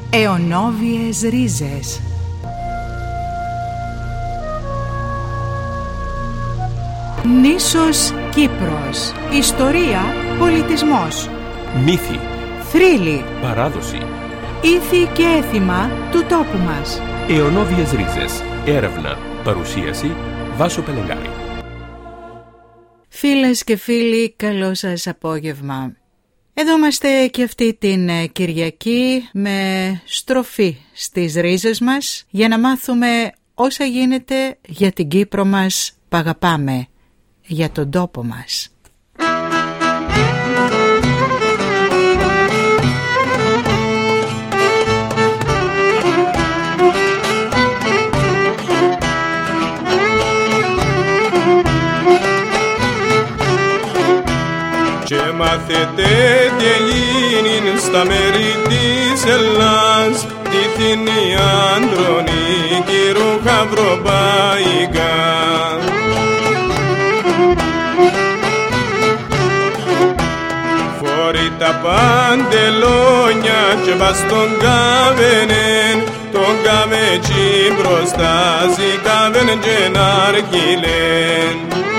Αιωνόβιες ρίζες. Νήσος Κύπρος. Ιστορία, πολιτισμός. Μύθοι, θρύλοι, παράδοση, ήθη και έθιμα του τόπου μας. αιωνόβιες ρίζες. Έρευνα, παρουσίαση, Βάσο Πελεγάρη. Φίλες και φίλοι, καλό σας απόγευμα. Εδώ είμαστε και αυτή την Κυριακή με στροφή στις ρίζες μας για να μάθουμε όσα γίνεται για την Κύπρο μας που αγαπάμε, για τον τόπο μας. Και μάθετε τι έγινε στα μέρη της Ελλάς, τη θηνή Ανδρονίκη ρούχα βροπαϊκά. Φορεί τα παντελόνια και πας τον καβενέν, τον καβέτσι μπροστάζει καβενέν και ναρκιλέν.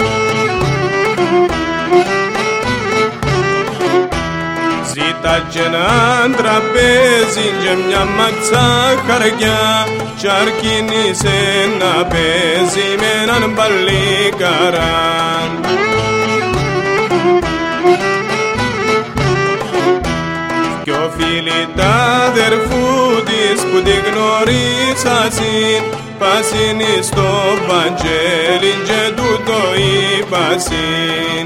Ζήτα και έναν τραπέζι και μια μάτσα χαρκιά κι αρκίνησε να παίζει με έναν παλικαράν. Κι ο φίλοι τα αδερφού της που τη γνωρίσασιν πάσιν στο Βαγγέλη και τούτο είπασιν.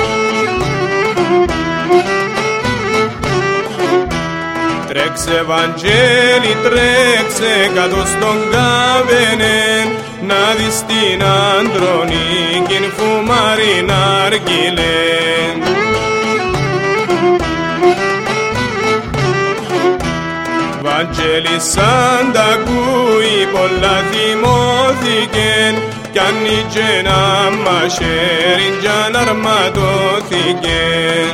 Τρέξε Βαγγέλη, τρέξε κάτω στον καβενέν, να δεις την Ανδρονίκην φουμάρει ναρκιλέν. Βαγγέλη σαν τ' ακούει πολλά θυμώθηκεν, κι ανοίγε ένα μαχαίρι κι αναρματώθηκεν.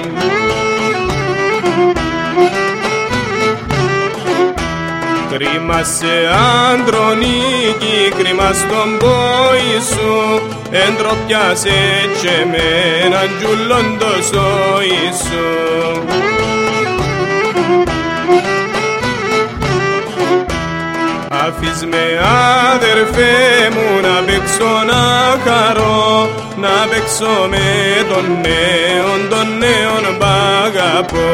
Κρίμα σε Ανδρονίκη, κρίμα στον πόη σου, εντροπιάσε και με έναν τζουλόν το σόι σου. Αφήσ' με αδερφέ μου να παίξω να χαρώ, να παίξω με τον νέον π' αγαπώ.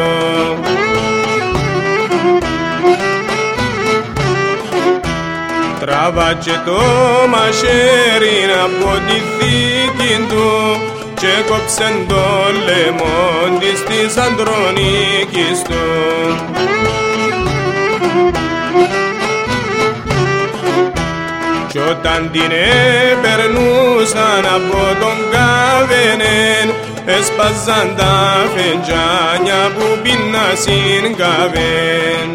Τράβα και το μαχαίρι από τη θήκη του και κόψεν το λαιμόν της Ανδρονίκης του. Κι όταν την επερνούσαν από τον καβενέν, έσπαζαν τα φεντζάνια που πίνασιν καβέν.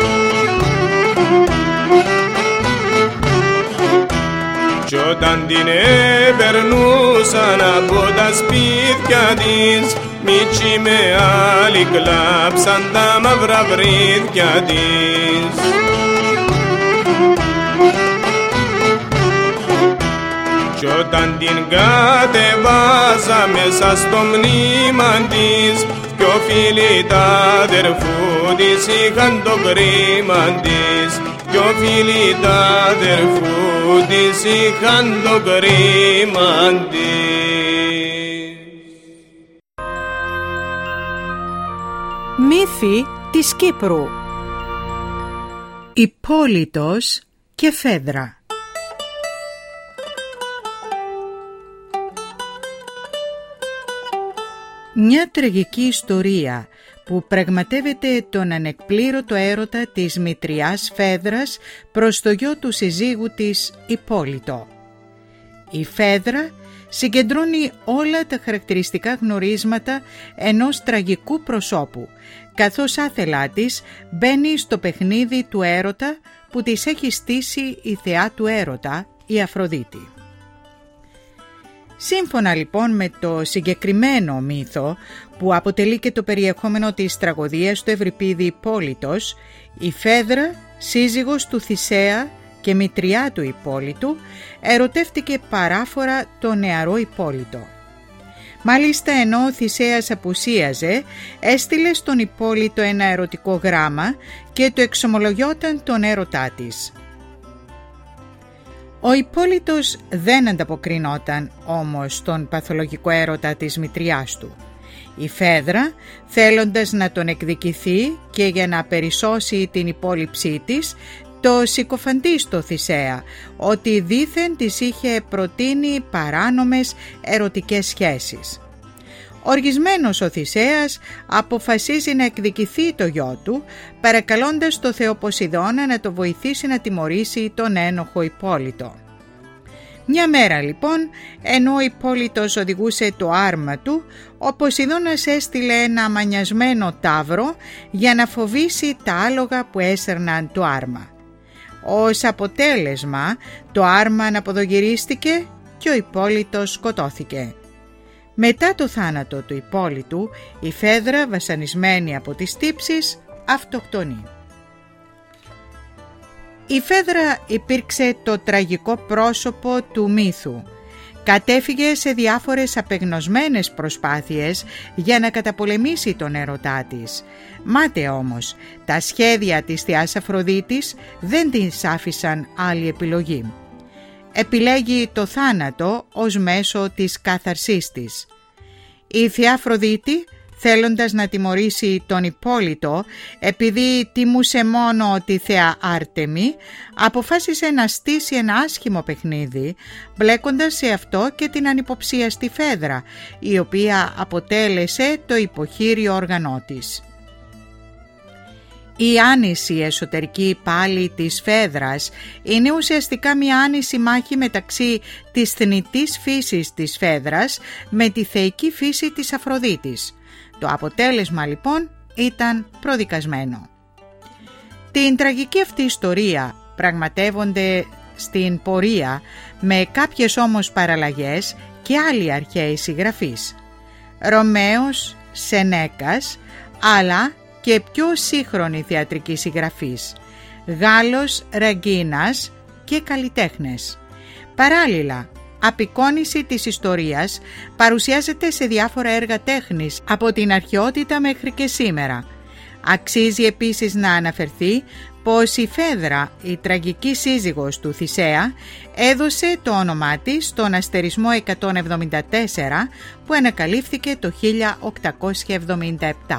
Κι όταν την επερνούσαν από τα σπίτια της, μίτσι με άλλοι κλάψαν τα μαύρα βρύδια της. Κι όταν την κατεβάζα μέσα στο μνήμαν της, πιο φίλοι τα αδερφού της είχαν το κρίμα της. Πιο φίλοι τα αδερφού της είχαν το κρίμα της. Μύθοι της Κύπρου. Υπόλοιτος και Φέδρα. Μια τραγική ιστορία που πραγματεύεται τον ανεκπλήρωτο έρωτα της μητριάς Φέδρας προς το γιο του συζύγου της Υπόλοιτο. Η Φέδρα συγκεντρώνει όλα τα χαρακτηριστικά γνωρίσματα ενός τραγικού προσώπου, καθώς άθελά της μπαίνει στο παιχνίδι του έρωτα που της έχει στήσει η θεά του έρωτα, η Αφροδίτη. Σύμφωνα λοιπόν με το συγκεκριμένο μύθο, που αποτελεί και το περιεχόμενο της τραγωδίας του Ευρυπίδη Υπόλιτος, η Φέδρα, σύζυγος του Θησέα και μητριά του Υπόλιτου, ερωτεύτηκε παράφορα το νεαρό Υπόλιτο. Μάλιστα, ενώ ο Θησέας απουσίαζε, έστειλε στον Υπόλιτο ένα ερωτικό γράμμα και του εξομολογιόταν τον έρωτά της. Ο Υπόλιτος δεν ανταποκρινόταν όμως στον παθολογικό έρωτα της μητριάς του. Η Φέδρα, θέλοντας να τον εκδικηθεί και για να περισσώσει την υπόλοιψή της, το συκοφαντεί στο Θησέα ότι δήθεν της είχε προτείνει παράνομες ερωτικές σχέσεις. Οργισμένος ο Θησέας αποφασίζει να εκδικηθεί το γιο του, παρακαλώντας το θεό Ποσειδώνα να το βοηθήσει να τιμωρήσει τον ένοχο Υπόλιτο. Μια μέρα λοιπόν, ενώ ο Υπόλιτος οδηγούσε το άρμα του, ο Ποσειδώνας έστειλε ένα μανιασμένο ταύρο για να φοβήσει τα άλογα που έσερναν το άρμα. Ως αποτέλεσμα, το άρμα αναποδογυρίστηκε και ο Υπόλιτος σκοτώθηκε. Μετά το θάνατο του Υπόλιτου, η Φέδρα, βασανισμένη από τις τύψεις, αυτοκτονεί. Η Φέδρα υπήρξε το τραγικό πρόσωπο του μύθου. Κατέφυγε σε διάφορες απεγνωσμένες προσπάθειες για να καταπολεμήσει τον έρωτά της. Μάται όμως, τα σχέδια της θεάς Αφροδίτης δεν της άφησαν άλλη επιλογή. Επιλέγει το θάνατο ως μέσο της κάθαρσής της. Η θεά Αφροδίτη, θέλοντας να τιμωρήσει τον Υπόλιτο επειδή τιμούσε μόνο τη θεά Άρτεμη, αποφάσισε να στήσει ένα άσχημο παιχνίδι, μπλέκοντας σε αυτό και την ανυποψίαστη Φέδρα, η οποία αποτέλεσε το υποχείριο όργανό της. Η άνηση εσωτερική πάλι της Φέδρας είναι ουσιαστικά μια άνηση μάχη μεταξύ της θνητής φύσης της Φέδρας με τη θεϊκή φύση της Αφροδίτης. Το αποτέλεσμα λοιπόν ήταν προδικασμένο. Την τραγική αυτή ιστορία πραγματεύονται στην πορεία, με κάποιες όμως παραλλαγές, και άλλοι αρχαίοι συγγραφείς. Ρωμαίος, Σενέκας, αλλά και πιο σύγχρονοι θεατρικοί συγγραφείς, Γάλλος, Ραγκίνας και καλλιτέχνες. Παράλληλα, απεικόνιση της ιστορίας παρουσιάζεται σε διάφορα έργα τέχνης από την αρχαιότητα μέχρι και σήμερα. Αξίζει επίσης να αναφερθεί πως η Φέδρα, η τραγική σύζυγος του Θησέα, έδωσε το όνομά της στον αστερισμό 174 που ανακαλύφθηκε το 1877.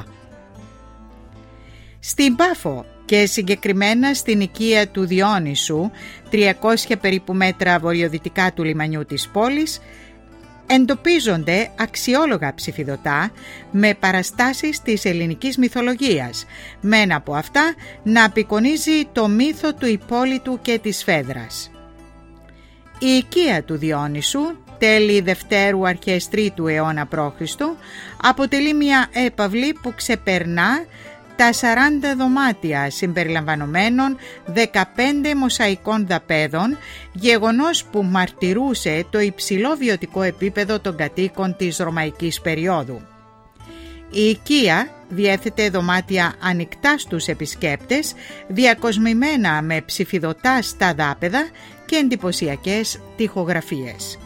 Στην Πάφο και συγκεκριμένα στην οικία του Διόνυσου, 300 περίπου μέτρα βορειοδυτικά του λιμανιού της πόλης, εντοπίζονται αξιόλογα ψηφιδωτά με παραστάσεις της ελληνικής μυθολογίας, με ένα από αυτά να απεικονίζει το μύθο του Υπόλιτου και της Φέδρας. Η οικία του Διόνυσου, τέλη Δευτέρου αρχές Τρίτου αιώνα π.Χ., αποτελεί μια έπαυλη που ξεπερνά τα 40 δωμάτια συμπεριλαμβανομένων 15 μοσαϊκών δαπέδων, γεγονός που μαρτυρούσε το υψηλό βιωτικό επίπεδο των κατοίκων της ρωμαϊκής περίοδου. Η οικία διέθετε δωμάτια ανοιχτά στους επισκέπτες, διακοσμημένα με ψηφιδωτά στα δάπεδα και εντυπωσιακές τοιχογραφίες.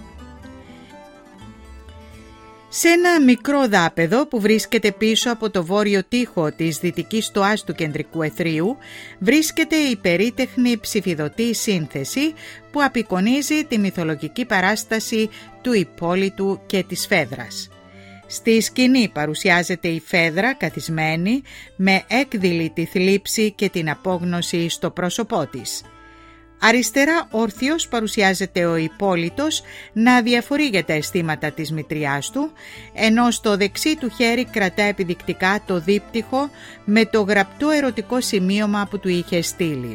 Σε ένα μικρό δάπεδο που βρίσκεται πίσω από το βόρειο τοίχο της δυτικής στοάς του κεντρικού εθρίου βρίσκεται η περίτεχνη ψηφιδωτή σύνθεση που απεικονίζει τη μυθολογική παράσταση του Υπόλιτου και της Φέδρας. Στη σκηνή παρουσιάζεται η Φέδρα καθισμένη με έκδηλη τη θλίψη και την απόγνωση στο πρόσωπό της. Αριστερά όρθιος παρουσιάζεται ο Υπόλιτος να διαφορεί για τα αισθήματα της μητριάς του, ενώ στο δεξί του χέρι κρατά επιδεικτικά το δίπτυχο με το γραπτό ερωτικό σημείωμα που του είχε στείλει.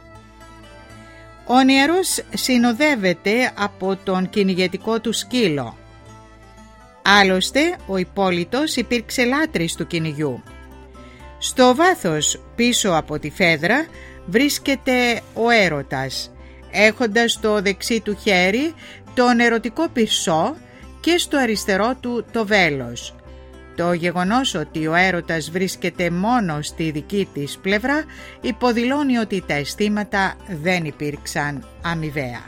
Ο νεαρός συνοδεύεται από τον κυνηγετικό του σκύλο. Άλλωστε, ο Υπόλιτος υπήρξε λάτρης του κυνηγιού. Στο βάθος πίσω από τη Φέδρα βρίσκεται ο έρωτας, έχοντας στο δεξί του χέρι τον ερωτικό πυρσό και στο αριστερό του το βέλος. Το γεγονός ότι ο έρωτας βρίσκεται μόνο στη δική της πλευρά υποδηλώνει ότι τα αισθήματα δεν υπήρξαν αμοιβαία.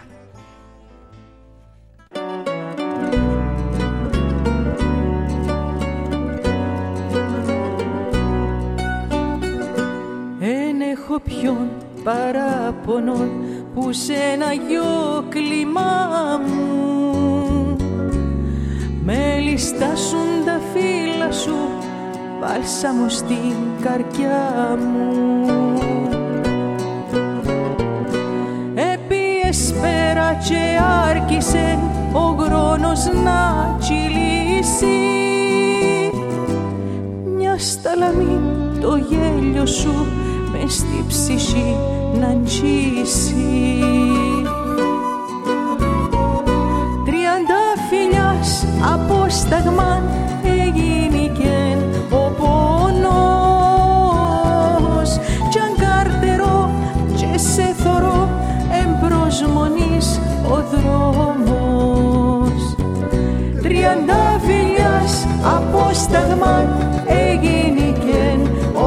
Εν έχω ποιον παράπονον που σε ένα γιο κλιμά μου με ληστάσουν τα φύλλα σου μπάλσαμο στην καρδιά μου. Έπιες πέρα και άρχισε ο χρόνος να κυλήσει, μια σταλαμή το γέλιο σου μες στη ψυχή να αγγίσει. 30 φιλιάς απόσταγμα έγινικεν ο πόνος κι αν καρτερώ και σε θωρώ εμπροσμονής ο δρόμος. 30 φιλιάς απόσταγμα έγινικεν ο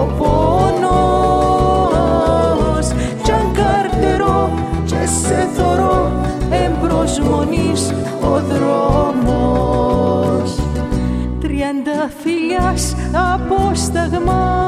πόνος κι αν καρτερώ και σε θωρώ εμπροσμονής ο δρόμος. 30 φιλιάς απόσταγμα.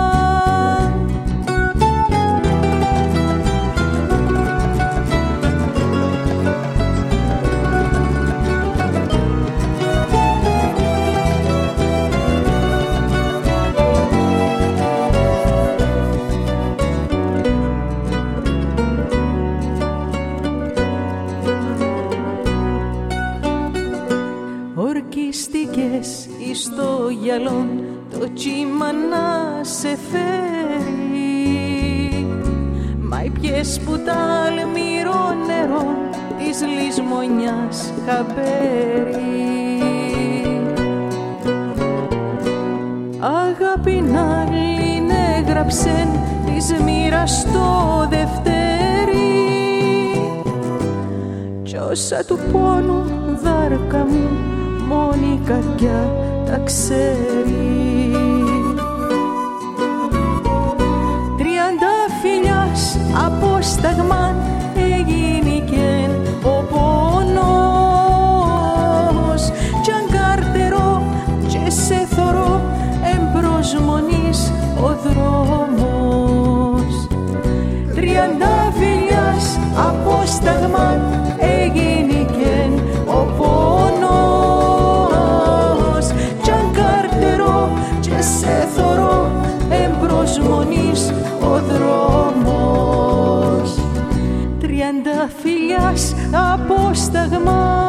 Εις το γυαλόν το κύμα να σε φέρει, μα πιες που τ' αλμυρό νερό της λησμονιάς χαμπέρι. Αγάπη να έγραψεν της μοίρας το Δευτέρι κι όσα του πόνου δάρκα μου μόνη η καρδιά τα ξέρει. 30 φιλιάς απόσταγμα έγινικεν ο πόνος κι αν καρτερώ και σε θωρώ εμπροσμονής ο δρόμος. 30 φιλιάς απόσταγμα έγινικεν ο πόνος κι αν καρτερώ και σε θωρώ εμπροσμονής ο δρόμος. 30 φιλιάς απόσταγμα.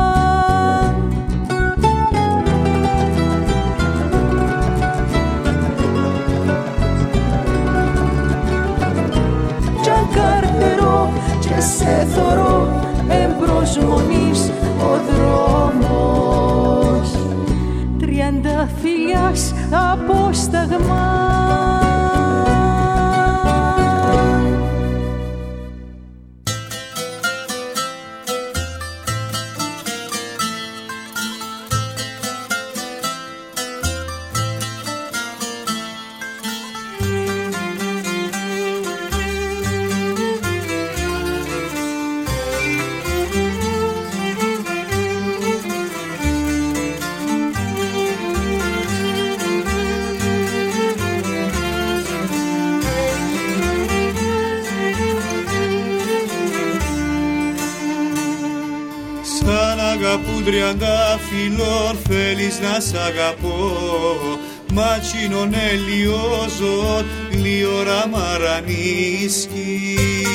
Κι αν καρτερώ και σε θωρώ εμπροσμονής ο δρόμος. 30 φιλιάς απόσταγμα. Αγαπούν 30 φιλών, θέλεις να σ' αγαπώ, μα τσινον ελιόζον γλυόρα μαρανίσκει.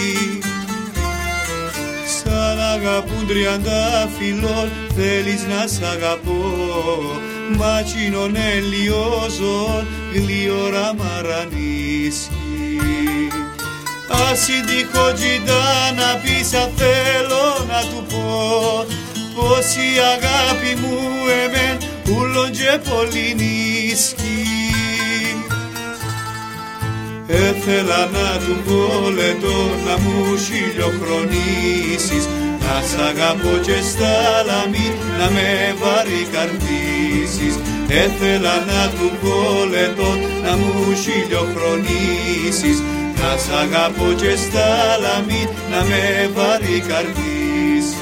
Σαν αγαπούν 30 φιλών, θέλεις να σ' αγαπώ, μα τσινον ελιόζον γλυόρα μαρανίσκει. Ας τυχό τζιντά να πεις αν θέλω να του πω, πως η αγάπη μου εμέν ούλον και πολύ νίσκει. Έθελα να του πω λετό να μου χιλιοχρονίσεις, να να σ' αγαπώ και στα λαμί να με βαρικαρδίσεις. Έθελα να του πω λετό να μου χιλιοχρονίσεις. Να σ' αγαπώ και στα λαμί να με βαρικαρδίσεις.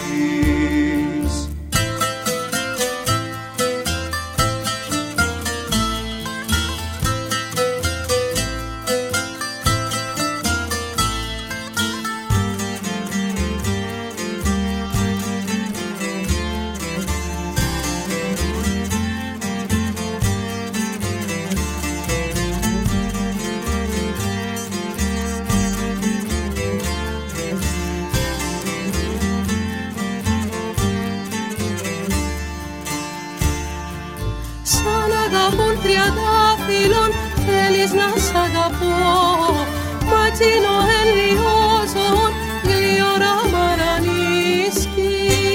Τριαντάφυλλον θέλεις να σ' αγαπώ, ματσίνο ελιόζον γλυόρα μαρανίσκει.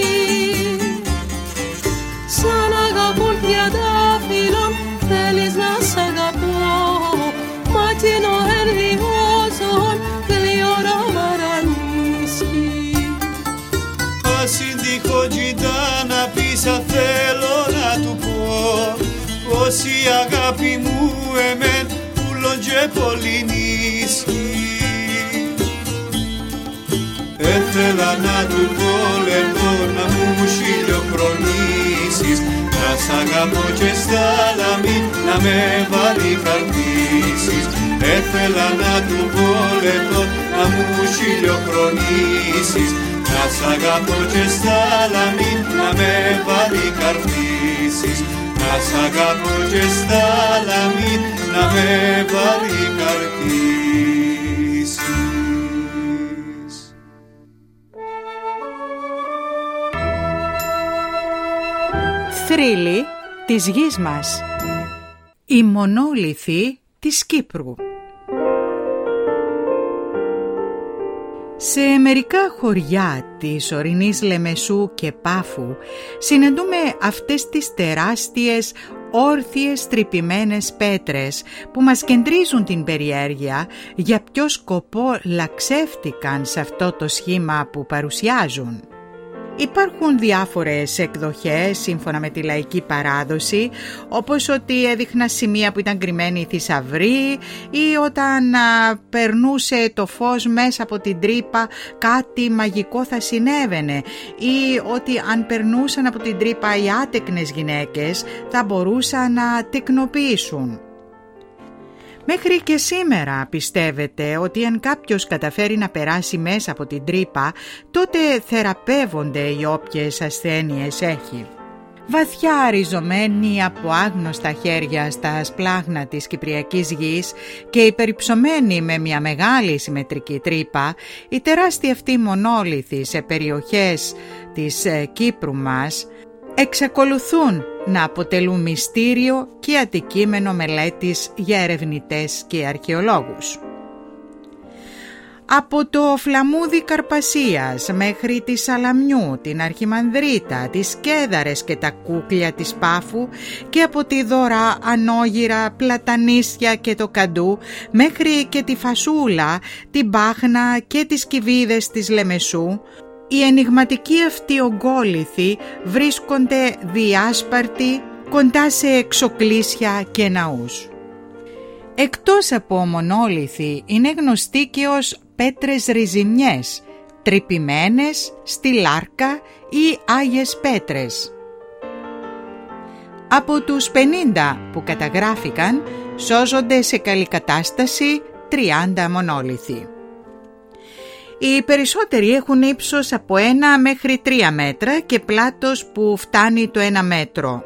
Σαν αγαπούν τριαντάφυλλον θέλεις να σ' αγαπώ, ματσίνο ελιόζον γλυόρα μαρανίσκει. Ασύν τυχό γιτάνα πίσα θέλω να του πω, πως η αγάπη μου εμέν πουλον και πολυνίσκει. Έθελα να του πω λεπτό να μου χιλιοχρονίσεις. Να σ' αγαπώ και στα λαμί να με βαρικαρδίσεις. Έθελα να του πω λεπτό να μου χιλιοχρονίσεις. Να σ' αγαπώ και στα λαμί να με βαρικαρδίσεις. Να σ' αγαπώ και στα λαμί να με βαρικαρδίσεις. Θρύλοι της γης μας. Οι μονόλιθοι της Κύπρου. Σε μερικά χωριά της ορεινής Λεμεσού και Πάφου συναντούμε αυτές τις τεράστιες όρθιες τρυπημένες πέτρες που μας κεντρίζουν την περιέργεια για ποιο σκοπό λαξεύτηκαν σε αυτό το σχήμα που παρουσιάζουν. Υπάρχουν διάφορες εκδοχές σύμφωνα με τη λαϊκή παράδοση, όπως ότι έδειχναν σημεία που ήταν κρυμμένοι θησαυροί ή όταν περνούσε το φως μέσα από την τρύπα κάτι μαγικό θα συνέβαινε, ή ότι αν περνούσαν από την τρύπα οι άτεκνες γυναίκες θα μπορούσαν να τεκνοποιήσουν. Μέχρι και σήμερα πιστεύετε ότι αν κάποιος καταφέρει να περάσει μέσα από την τρύπα, τότε θεραπεύονται οι όποιες ασθένειες έχει. Βαθιά ριζωμένοι από άγνωστα χέρια στα σπλάχνα της κυπριακής γης και υπερυψωμένοι με μια μεγάλη συμμετρική τρύπα, οι τεράστιοι αυτοί μονόλιθοι σε περιοχές της Κύπρου μας εξακολουθούν να αποτελούν μυστήριο και αντικείμενο μελέτης για ερευνητές και αρχαιολόγους. Από το Φλαμούδι Καρπασίας μέχρι τη Σαλαμιού, την Αρχιμανδρίτα, τις Κέδαρες και τα Κούκλια της Πάφου και από τη Δωρά, Ανόγυρα, Πλατανίσια και το Καντού μέχρι και τη Φασούλα, την Πάχνα και τις Κιβίδες της Λεμεσού, οι ενιγματικοί αυτοί ογκόλιθοι βρίσκονται διάσπαρτοι κοντά σε εξοκλήσια και ναούς. Εκτός από μονόλιθοι είναι γνωστοί και ως πέτρες ριζιμιές, τρυπημένες, στυλάρκα ή άγιες πέτρες. Από τους 50 που καταγράφηκαν σώζονται σε καλή κατάσταση 30 μονόλιθοι. Οι περισσότεροι έχουν ύψος από 1 μέχρι 3 μέτρα και πλάτος που φτάνει το 1 μέτρο.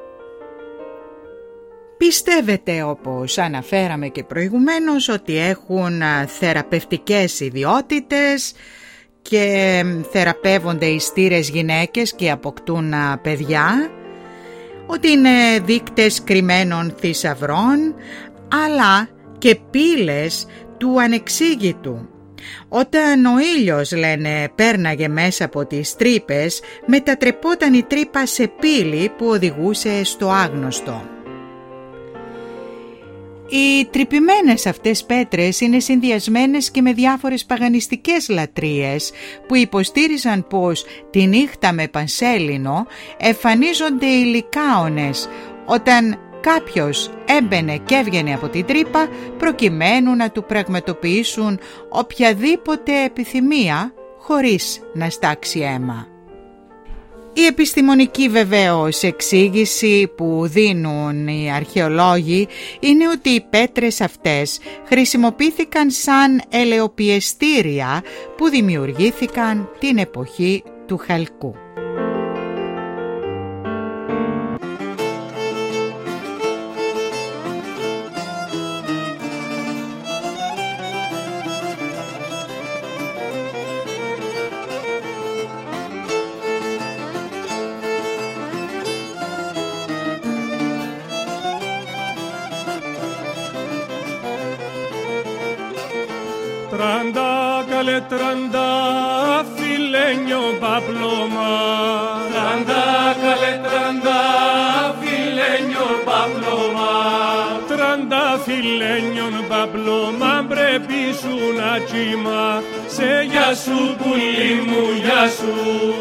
Πιστεύετε, όπως αναφέραμε και προηγουμένως, ότι έχουν θεραπευτικές ιδιότητες και θεραπεύονται οι στήρες γυναίκες και αποκτούν παιδιά, ότι είναι δείκτες κρυμμένων θησαυρών, αλλά και πύλες του ανεξήγητου. Όταν ο ήλιος, λένε, πέρναγε μέσα από τις τρύπες, μετατρεπόταν η τρύπα σε πύλη που οδηγούσε στο άγνωστο. Οι τρυπημένες αυτές πέτρες είναι συνδυασμένες και με διάφορες παγανιστικές λατρείες που υποστήριζαν πως τη νύχτα με πανσέλινο εμφανίζονται οι λυκάονες όταν κάποιος έμπαινε και έβγαινε από την τρύπα προκειμένου να του πραγματοποιήσουν οποιαδήποτε επιθυμία χωρίς να στάξει αίμα. Η επιστημονική βεβαίως εξήγηση που δίνουν οι αρχαιολόγοι είναι ότι οι πέτρες αυτές χρησιμοποιήθηκαν σαν ελαιοπιεστήρια που δημιουργήθηκαν την εποχή του Χαλκού. Tranda filenio paploma, tranda filenio paploma, πρέπει σου να κύμα, σε γεια σου πουλί μου, γεια σου.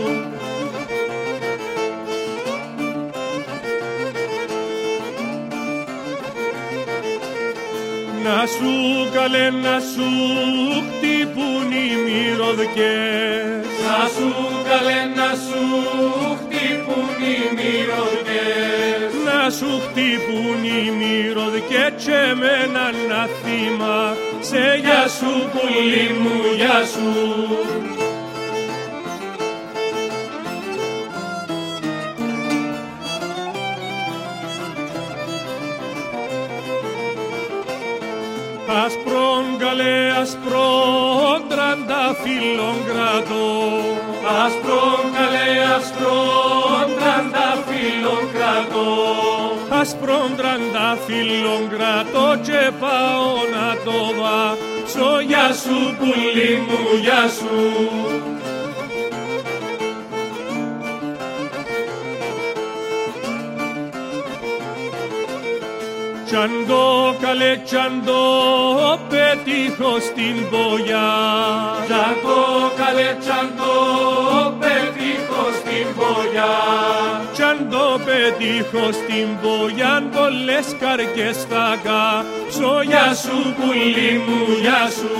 Να σου καλέ, να σου χτυπούν οι μυρωδιές. Να σου καλέ, να σου χτυπούν οι μυρωδιές. Να σου χτυπούν οι μυρωδιές και με έναν αθήμα. Σε γεια σου πουλί μου, γεια σου. Ασπρόν καλέ, ασπρόν τρανταφύλλον κρατώ. Ασπρόν καλέ, ασπρόν τρανταφύλλον κρατώ. Ασπρόν τρανταφύλλον κρατώ και πάω να το βάψω. Γεια σου πουλί μου, γεια σου. Τσαντώ καλέ, τσαντώ, πετύχω στην πογιά. Τσαντώ καλέ, τσαντώ, πετύχω στην πογιά. Τσαντώ πετύχω στην πογιά, πολλές καρκές θα κάψω. Γεια σου πουλί μου, γεια σου.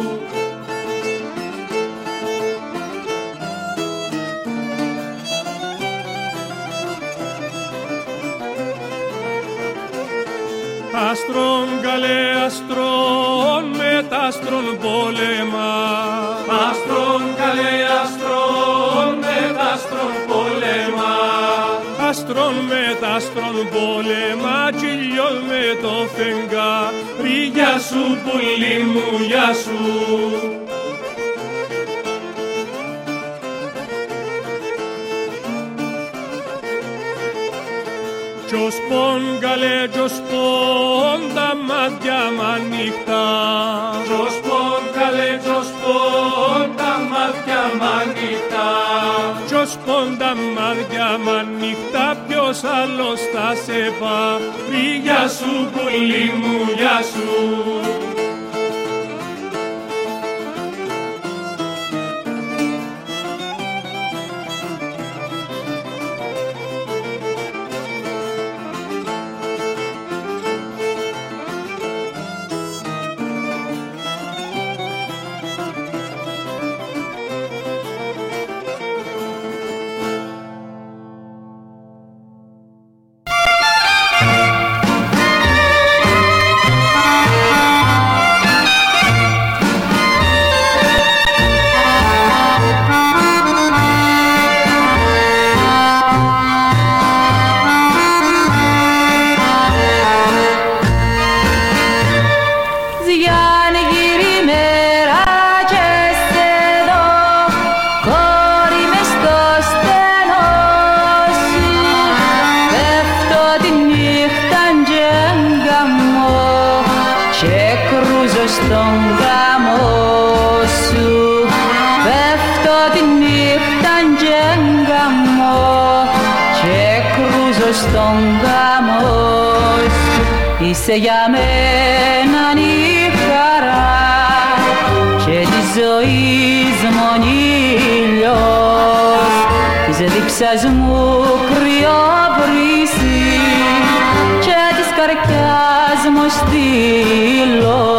Άστρον καλέ, άστρον με τ' άστρον πόλεμα. Άστρον καλέ, άστρον με τ' άστρον πόλεμα. Άστρον με τ' άστρον πόλεμα, κυλιός με το φεγγάρι. Γεια σου πουλί μου, γεια σου. Κι ως πον καλέ, κι ως πον τα μάτια μ' ανοιχτά. Κι ως πον καλέ, κι ως πον τα μάτια μ' ανοιχτά. Κι ως πον τα μάτια μ' ανοιχτά, ποιος άλλος θα σε πάρει. Γεια σου πουλί μου, γεια σου. είσαι για μένα η χαρά και της ζωής μου ήλιος, της δίψας μου κρυό βρύσι και της καρδιάς μου στήλος.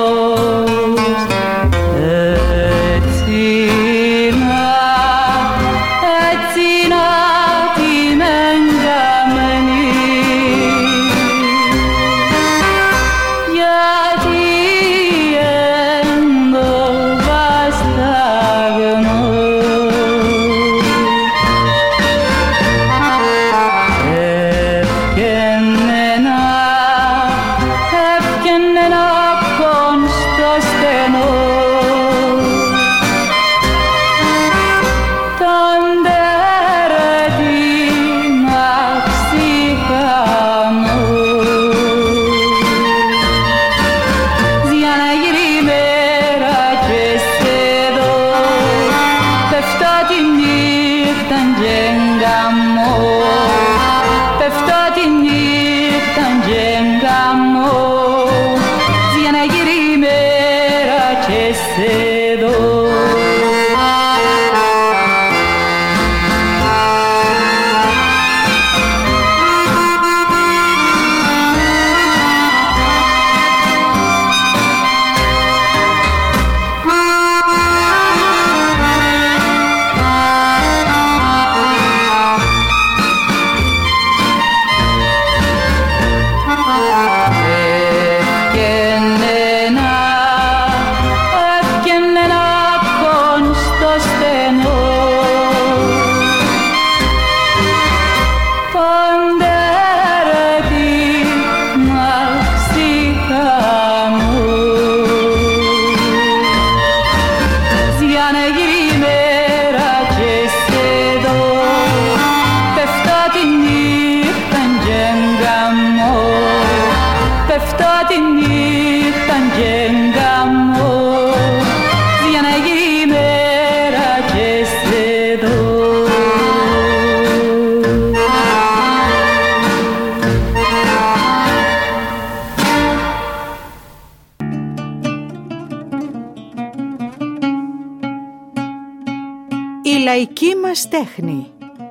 Η λαϊκή μας τέχνη.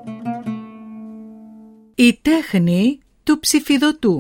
Η τέχνη του ψηφιδωτού.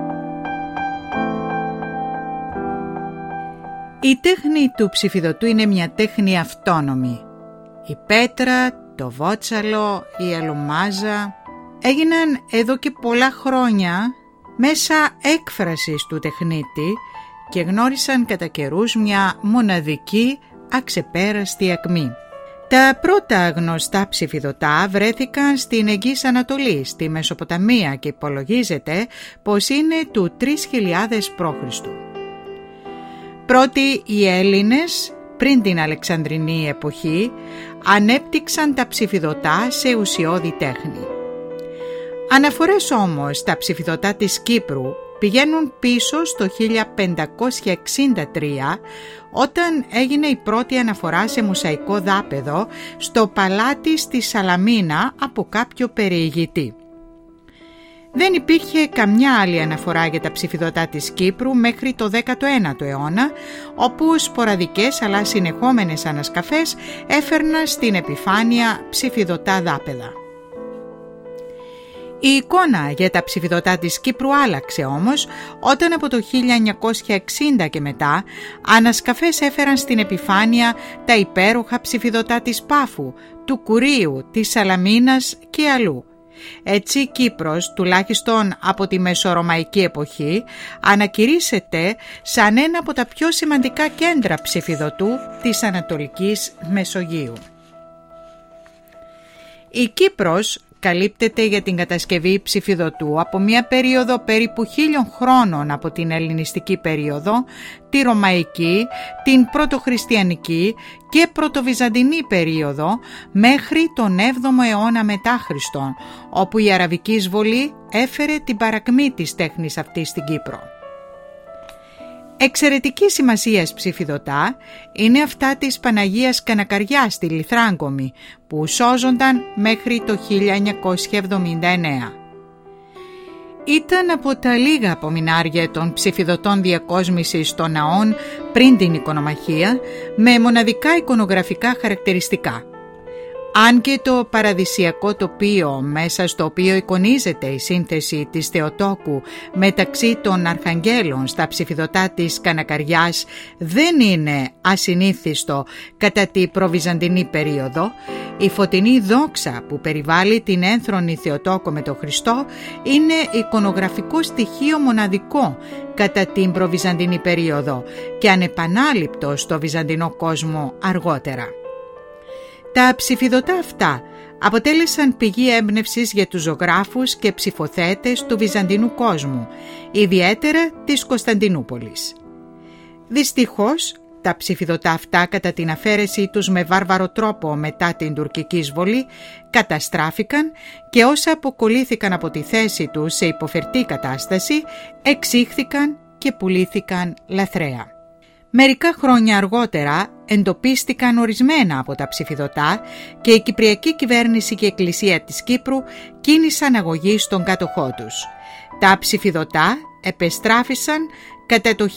Η τέχνη του ψηφιδωτού είναι μια τέχνη αυτόνομη. Η πέτρα, το βότσαλο, η αλουμάζα έγιναν εδώ και πολλά χρόνια μέσα έκφρασης του τεχνίτη και γνώρισαν κατά καιρούς μια μοναδική αξεπέραστη ακμή. Τα πρώτα γνωστά ψηφιδωτά βρέθηκαν στην Αιγής Ανατολή, στη Μεσοποταμία, και υπολογίζεται πως είναι του 3000 π.Χ. Πρώτοι οι Έλληνες, πριν την Αλεξανδρινή εποχή, ανέπτυξαν τα ψηφιδωτά σε ουσιώδη τέχνη. Αναφορές όμως στα ψηφιδωτά της Κύπρου πηγαίνουν πίσω στο 1563, όταν έγινε η πρώτη αναφορά σε μοσαϊκό δάπεδο στο παλάτι στη Σαλαμίνα από κάποιο περιηγητή. Δεν υπήρχε καμιά άλλη αναφορά για τα ψηφιδωτά της Κύπρου μέχρι το 19ο αιώνα, όπου σποραδικές αλλά συνεχόμενες ανασκαφές έφερναν στην επιφάνεια ψηφιδωτά δάπεδα. Η εικόνα για τα ψηφιδωτά της Κύπρου άλλαξε όμως όταν από το 1960 και μετά ανασκαφές έφεραν στην επιφάνεια τα υπέροχα ψηφιδωτά της Πάφου, του Κουρίου, της Σαλαμίνας και αλλού. Έτσι η Κύπρος, τουλάχιστον από τη μεσορωμαϊκή εποχή, ανακηρύσσεται σαν ένα από τα πιο σημαντικά κέντρα ψηφιδωτού της Ανατολικής Μεσογείου. Η Κύπρος καλύπτεται για την κατασκευή ψηφιδωτού από μια περίοδο περίπου 1000 χρόνων από την ελληνιστική περίοδο, τη ρωμαϊκή, την πρωτοχριστιανική και πρωτοβυζαντινή περίοδο μέχρι τον 7ο αιώνα μετά Χριστόν, όπου η αραβική εισβολή έφερε την παρακμή της τέχνης αυτής στην Κύπρο. Εξαιρετική σημασίας ψηφιδωτά είναι αυτά της Παναγίας Κανακαριάς στη Λιθράγκομη, που σώζονταν μέχρι το 1979. Ήταν από τα λίγα απομεινάρια των ψηφιδωτών διακόσμησης των ναών πριν την οικονομαχία, με μοναδικά εικονογραφικά χαρακτηριστικά. Αν και το παραδυσιακό τοπίο μέσα στο οποίο εικονίζεται η σύνθεση της Θεοτόκου μεταξύ των αρχαγγέλων στα ψηφιδωτά της Κανακαριάς δεν είναι ασυνήθιστο κατά την προβυζαντινή περίοδο, η φωτεινή δόξα που περιβάλλει την ένθρονη Θεοτόκο με τον Χριστό είναι εικονογραφικό στοιχείο μοναδικό κατά την προβυζαντινή περίοδο και ανεπανάληπτο στο βυζαντινό κόσμο αργότερα. Τα ψηφιδωτά αυτά αποτέλεσαν πηγή έμπνευσης για τους ζωγράφους και ψηφοθέτες του βυζαντινού κόσμου, ιδιαίτερα της Κωνσταντινούπολης. Δυστυχώς, τα ψηφιδωτά αυτά κατά την αφαίρεσή τους με βάρβαρο τρόπο μετά την τουρκική εισβολή καταστράφηκαν και όσα αποκολλήθηκαν από τη θέση τους σε υποφερτή κατάσταση εξήχθηκαν και πουλήθηκαν λαθρέα. Μερικά χρόνια αργότερα εντοπίστηκαν ορισμένα από τα ψηφιδωτά και η Κυπριακή Κυβέρνηση και η Εκκλησία της Κύπρου κίνησαν αγωγή στον κάτοχό τους. Τα ψηφιδωτά επεστράφησαν κατά το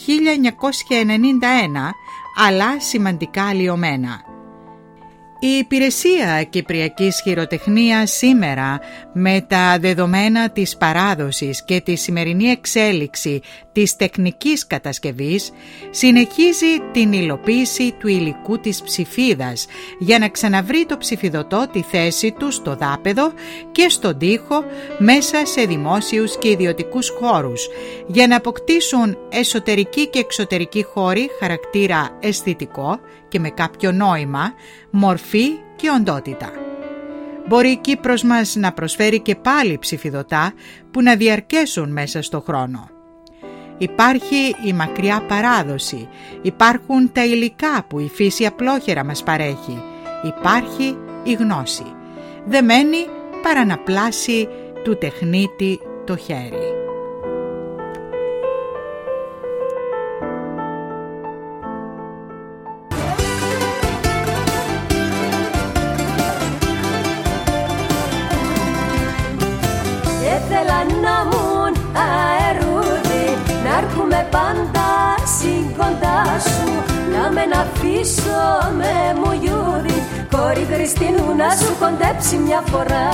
1991, αλλά σημαντικά αλλοιωμένα. Η Υπηρεσία Κυπριακής Χειροτεχνίας σήμερα, με τα δεδομένα της παράδοσης και τη σημερινή εξέλιξη της τεχνικής κατασκευής, συνεχίζει την υλοποίηση του υλικού της ψηφίδας για να ξαναβρει το ψηφιδωτό τη θέση του στο δάπεδο και στον τοίχο μέσα σε δημόσιους και ιδιωτικούς χώρους, για να αποκτήσουν εσωτερική και εξωτερική χώροι χαρακτήρα αισθητικό και με κάποιο νόημα, μορφή και οντότητα. Μπορεί η Κύπρος μας να προσφέρει και πάλι ψηφιδωτά που να διαρκέσουν μέσα στο χρόνο. Υπάρχει η μακριά παράδοση, υπάρχουν τα υλικά που η φύση απλόχερα μας παρέχει, υπάρχει η γνώση. Δεν μένει παρά να πλάσει του τεχνίτη το χέρι. Να μουν αερούδι, να έρχομαι πάντα συγκοντά σου, να με να αφήσω με μουγιούδι, κόρη Χριστίνου να σου κοντέψει μια φορά.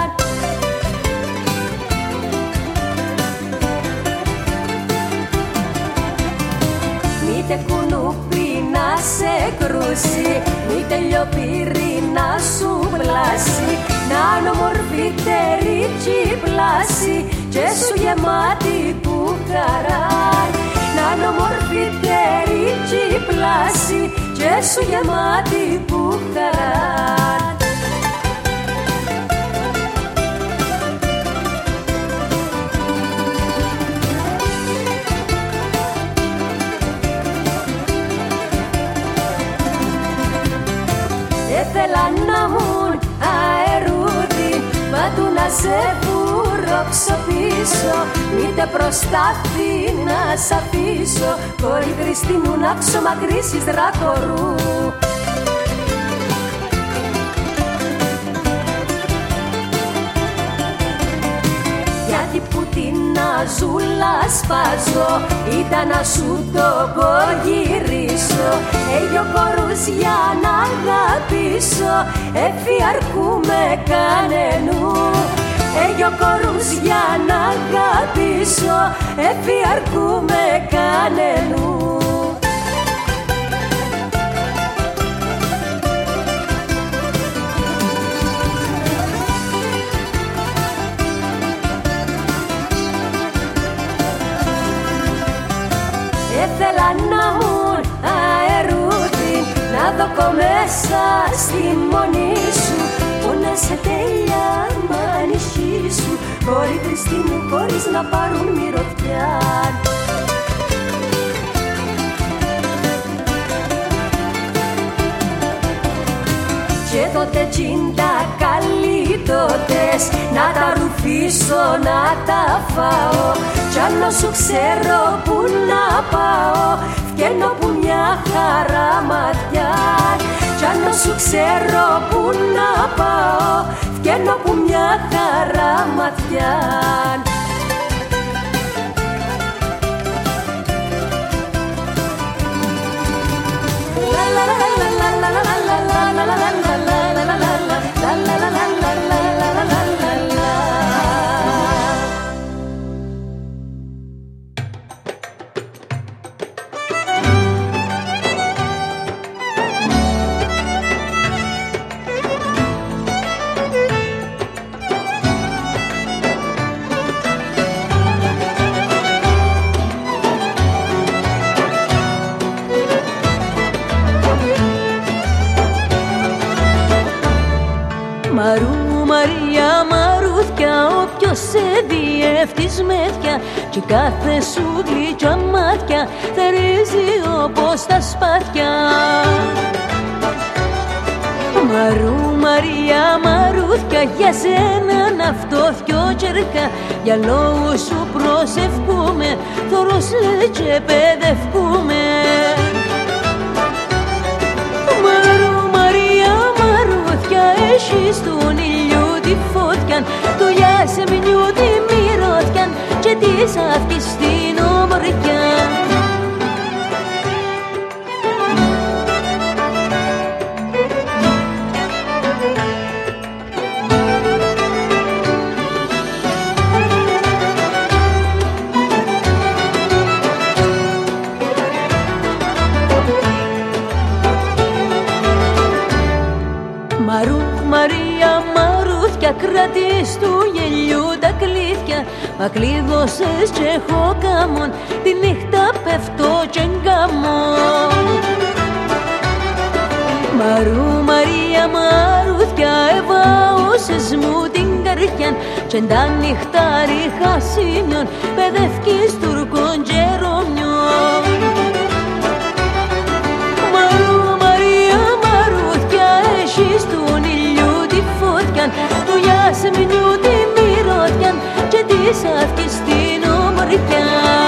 Μήτε κουνούπι να σε κρούσει, μήτε λιοπύρι να σου πλάσει, να νομορφύτερη κι πλάση και σου γεμάτη που χαρά. Να νομορφύτερη κι πλάση και σου γεμάτη που χαρά. Έθελα να μουν αερούδι, μα του να σε βουρώξω πίσω, μήτε προστάθη να σ' αφήσω, κόρη Χριστίνου να ξομακρύσεις δράκορου. Γιατί που την αζούλα σπάζω, ήταν να σου το κογυρίσω, έγιο κορούς για να αγαπήσω, εφιαρκούμε κανενού. Έγιο κορούς για να αγαπήσω, εφιαρκούμε κανενού. Έθελα να μουν αερούδι, να δω μέσα στη μονή σου, που να σε τέλεια μανισί σου, κόρη Χριστίνου χωρίς να πάρουν μυρωδιά. Και τότε τσίντα καλοί τότες, να τα ρουφήσω, να τα φάω, κι αν σου ξέρω που να πάω, φκαίνω που μια χαρά ματιά. Κι αν σου ξέρω που να πάω, φκαίνω που μια χαρά ματιά. Ευτισμέτια κι κάθε σου γλυκιά μάτια θερίζει όπως τα σπάτια. Μαρού, Μαρία, μαρούθια, για σένα να φτώθκιο τσερκά. Για λόγους σου προσευχούμε, θωρός και παιδευκούμε. Μαρού, Μαρία, μαρούθια, έχεις τον ήλιο τη φωτιά. Το Ιασεμινιού τη μυρωθιάν και της αυγής την ομορφιά. Μαρού, Μαρία, μαρούθια, κρατείς του γελιού τα κλήθια. Μα κλείδωσες και έχω καμόν, τη νύχτα πέφτω και γκάμω. Μαρού, Μαρία, μαρούθια, εβάωσες μου την καρδιά. Και τα νύχτα ρίχα σημειών, παιδεύκεις Τουρκών και Ρωμιών. Μαρού, Μαρία, μαρούθια, έχεις τον ήλιου τη φωτιά. Του Ιασεμινιού τη μυρωδιά και της αυγής την ομορφιά.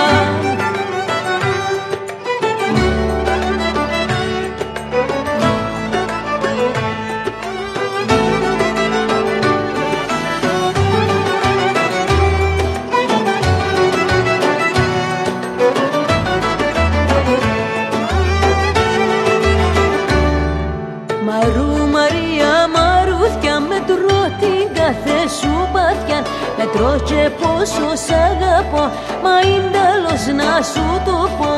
Μαρού, Μαρία, μαρούθια, μετρώ την κάθε σου πάθια. Μετρώ και πόσο σ' αγαπώ, μα είναι τέλος να σου το πω.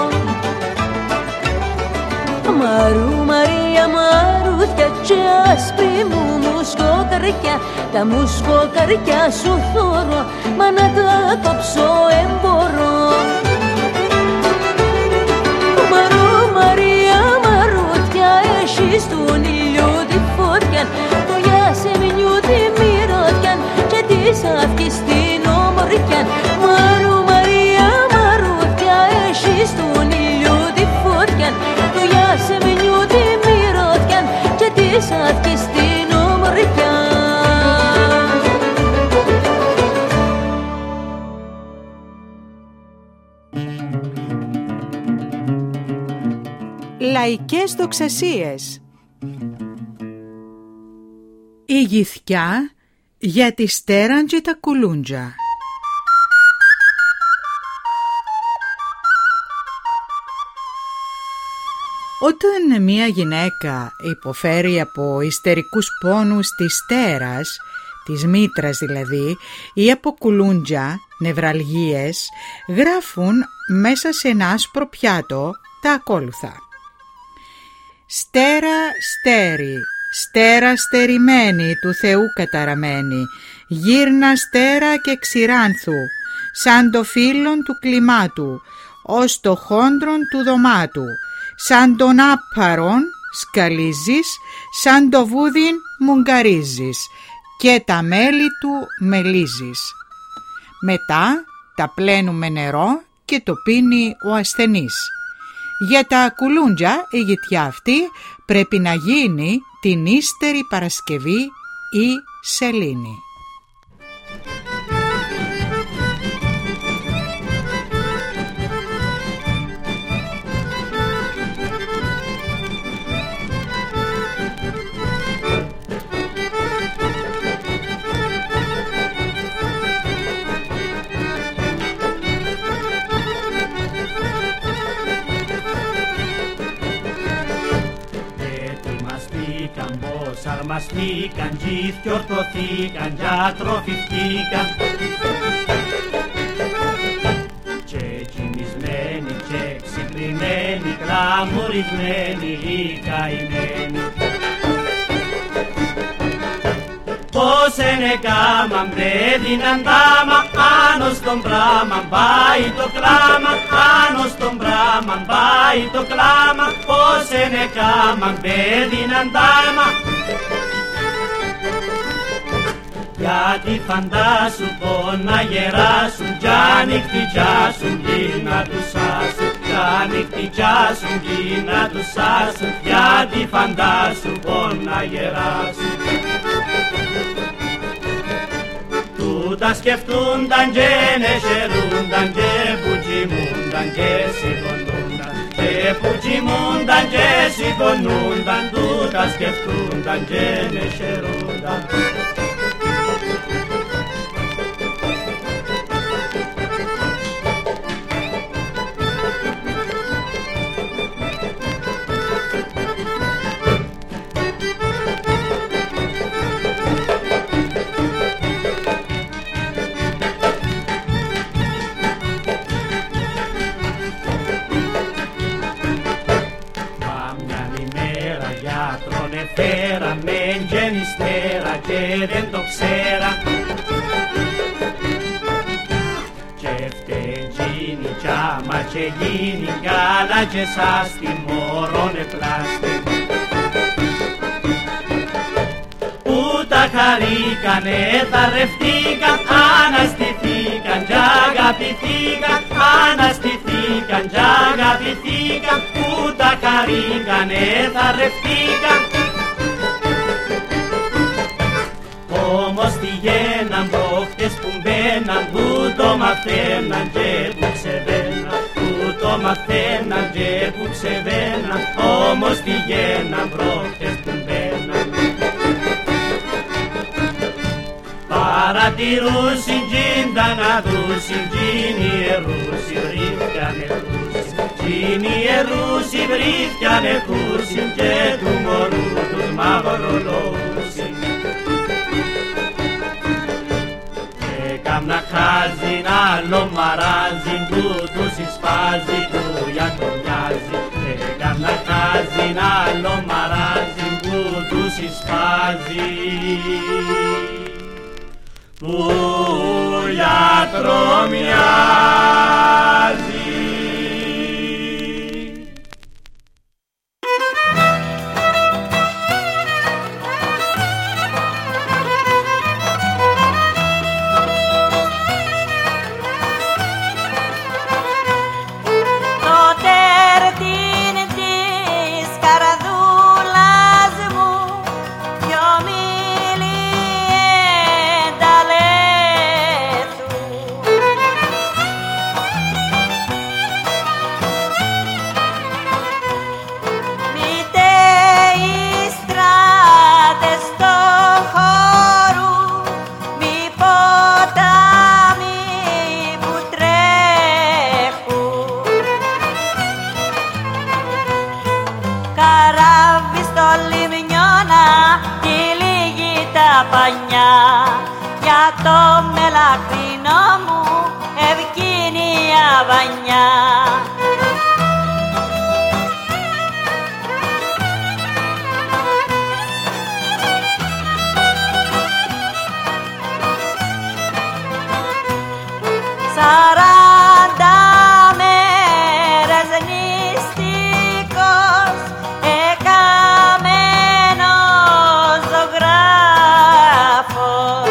Μαρού, Μαρία, μαρούθια, και άσπρη μου μουσκοκαρκιά. Τα μουσκοκαρκιά σου θωρώ, μα να τα κόψω εμπορώ. Μαρού, Μαρία, μαρούθια, έχεις τον ήλιο τη φωτιά. Το Ιασεμινιού τη μυρωδιά και της αυγής την ομορφιά. Μαρού, Μαρία, μαρούθια, έχεις τον ήλιο τη φωτιά. Το Ιασεμινιού τη μυρωδιά και της αυγής την ομορφιά. Λαϊκές δοξασίες. Η γυθιά για τη στέραν και τα κουλούντζα. Όταν μία γυναίκα υποφέρει από ιστερικούς πόνους της στέρας, της μήτρας δηλαδή, ή από κουλούντζα, νευραλγίες, γράφουν μέσα σε ένα άσπρο πιάτο τα ακόλουθα. Στέρα στέρι, στέρα στερημένη του Θεού καταραμένη, γύρνα στέρα και ξηράνθου, σαν το φύλλον του κλιμάτου, ως το χόντρον του δωμάτου, σαν τον άπαρον σκαλίζεις, σαν το βούδιν μουγκαρίζεις και τα μέλη του μελίζεις. Μετά τα πλένουμε νερό και το πίνει ο ασθενής. Για τα κουλούντζα η γυθιά αυτή πρέπει να γίνει την ύστερη Παρασκευή ή σελήνη. Ψαρμαστήκαν κι ορθωθήκαν κι ατροφηθήκαν και κοιμισμένοι και ξυπνημένοι, κλαμουρισμένοι οι καημένοι. Πώς είναι κάμαν πρέδιναν τάμα, άνω στον πράμα πάει το κλάμα, άνω στον πράμα πάει το κλάμα. Πώς είναι κάμαν πρέδιναν τάμα. Γιατί φαντάσου πως να γεράσουν κι ανοιχτιτσάσουν κι να τους άσουν, κι ανοιχτιτσάσουν κι να τους άσουν. Γιατί φαντάσου πως να γεράσουν. Τούτα σκεφτούνταν και νεσαιρούνταν και που κοιμούνταν και σηκωνούνταν, και που κοιμούνταν και σηκωνούνταν. Τούτα σκεφτούνταν και νεσαιρούνταν. Φέρα μεν γενιστέρα και δεν το ξέρα και φτεντζίνει κι άμα και γίνει καλά και σας τιμωρώνε πλάστη. Που τα χαρήκανε θαρρευτήκαν, αναστηθήκαν κι αγαπηθήκαν, αναστηθήκαν κι αγαπηθήκαν. Που τα χαρήκανε θαρρευτήκαν. Όμως τηγαίναν πρόχτες που μπαίναν, που το μαθαίναν και που ξεβαίναν, που το μαθαίναν και που ξεβαίναν. Όμως τηγαίναν πρόχτες που μπαίναν. Παρατηρούσιν τζίντα να δούσιν, τζίνι ερούσιν βρίσκανε κούσιν, τζίνι ερούσιν βρίσκανε κούσιν και του μωρού τους μαυρολούσιν. Κάμνα χάζιν, άλλο μαράζιν, τούτους εισφάζει, που για το μοιάζει. Κάμνα χάζιν, άλλο μαράζιν, τούτους εισφάζει, που για το μοιάζει. Για το μελαχρινό μου ευκίνια βανιά. Σαράντα μέρες νηστικός εκαμένος ζωγράφος.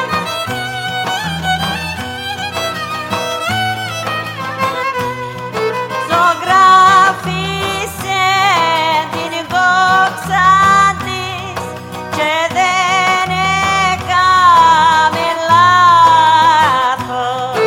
Ζωγράφησε την κόξα της και δεν έκαμε λάθος.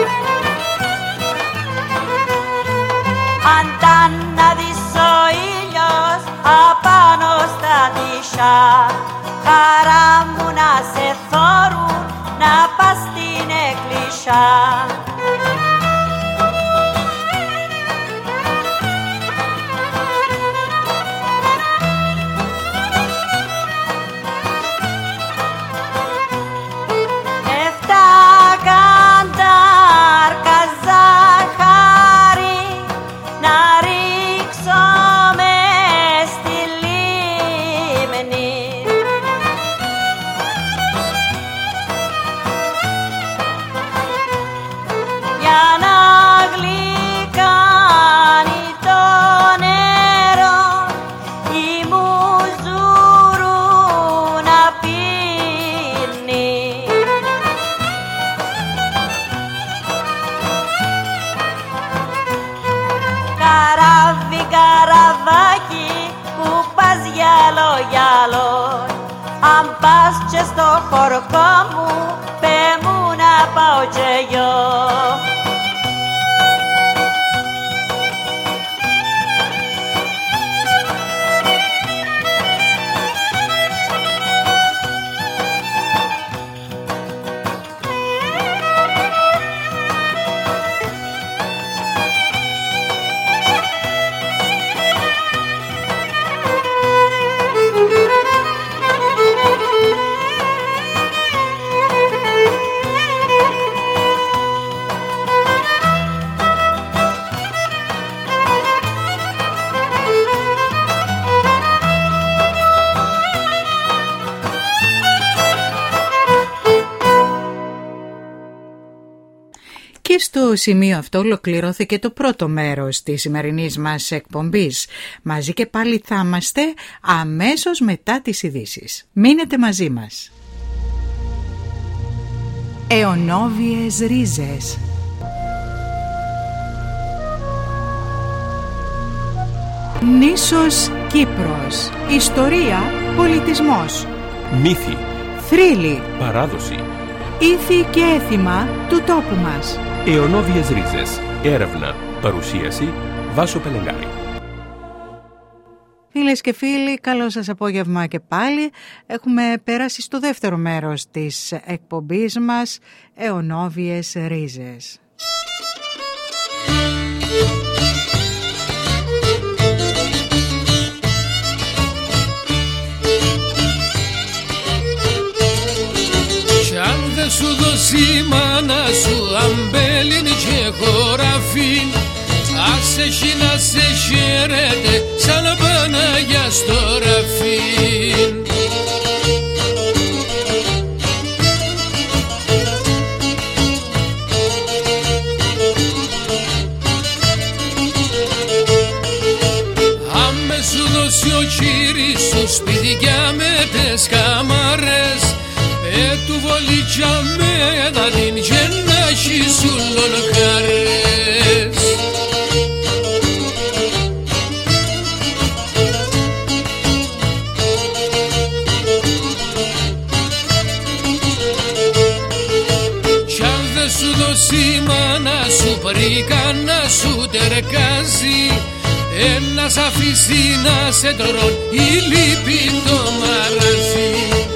Αν ήταν να δεις ο ήλιος απάνω στα νησιά, χαρά μου να σε θωρούν να πας στην εκκλησιά. πας και στο χορκό μου, πέ μου να πάω και εγώ. Και στο σημείο αυτό ολοκληρώθηκε το πρώτο μέρος της σημερινής μας εκπομπής. Μαζί και πάλι θα είμαστε αμέσως μετά τις ειδήσεις. Μείνετε μαζί μας. Αιωνόβιες ρίζες. Νήσος Κύπρος. Ιστορία, πολιτισμός. Μύθοι. Θρύλοι. Παράδοση. Ήθη και έθιμα του τόπου μας. Αιωνόβιες ρίζες. Έρευνα. Παρουσίαση. Βάσο Πελεγάρη. Φίλες και φίλοι, καλό σας απόγευμα και πάλι. Έχουμε περάσει στο δεύτερο μέρος της εκπομπής μας, Αιωνόβιες ρίζες. Σου δώσει η μάνα σου αμπέλιν και χωραφήν, ας έχει να σε χαίρεται σαν Παναγιά στο ραφήν. Άμε σου δώσει ο κύρις σου σπίτια με τες καμάρες, του βολίτια με θα την και να έχει σου λονχάρες. Κι αν δεν σου δώσει η μάνα σου πρίκα να σου τερκάζει, να σ' αφήσει να σε τρών η λύπη το μαραζί.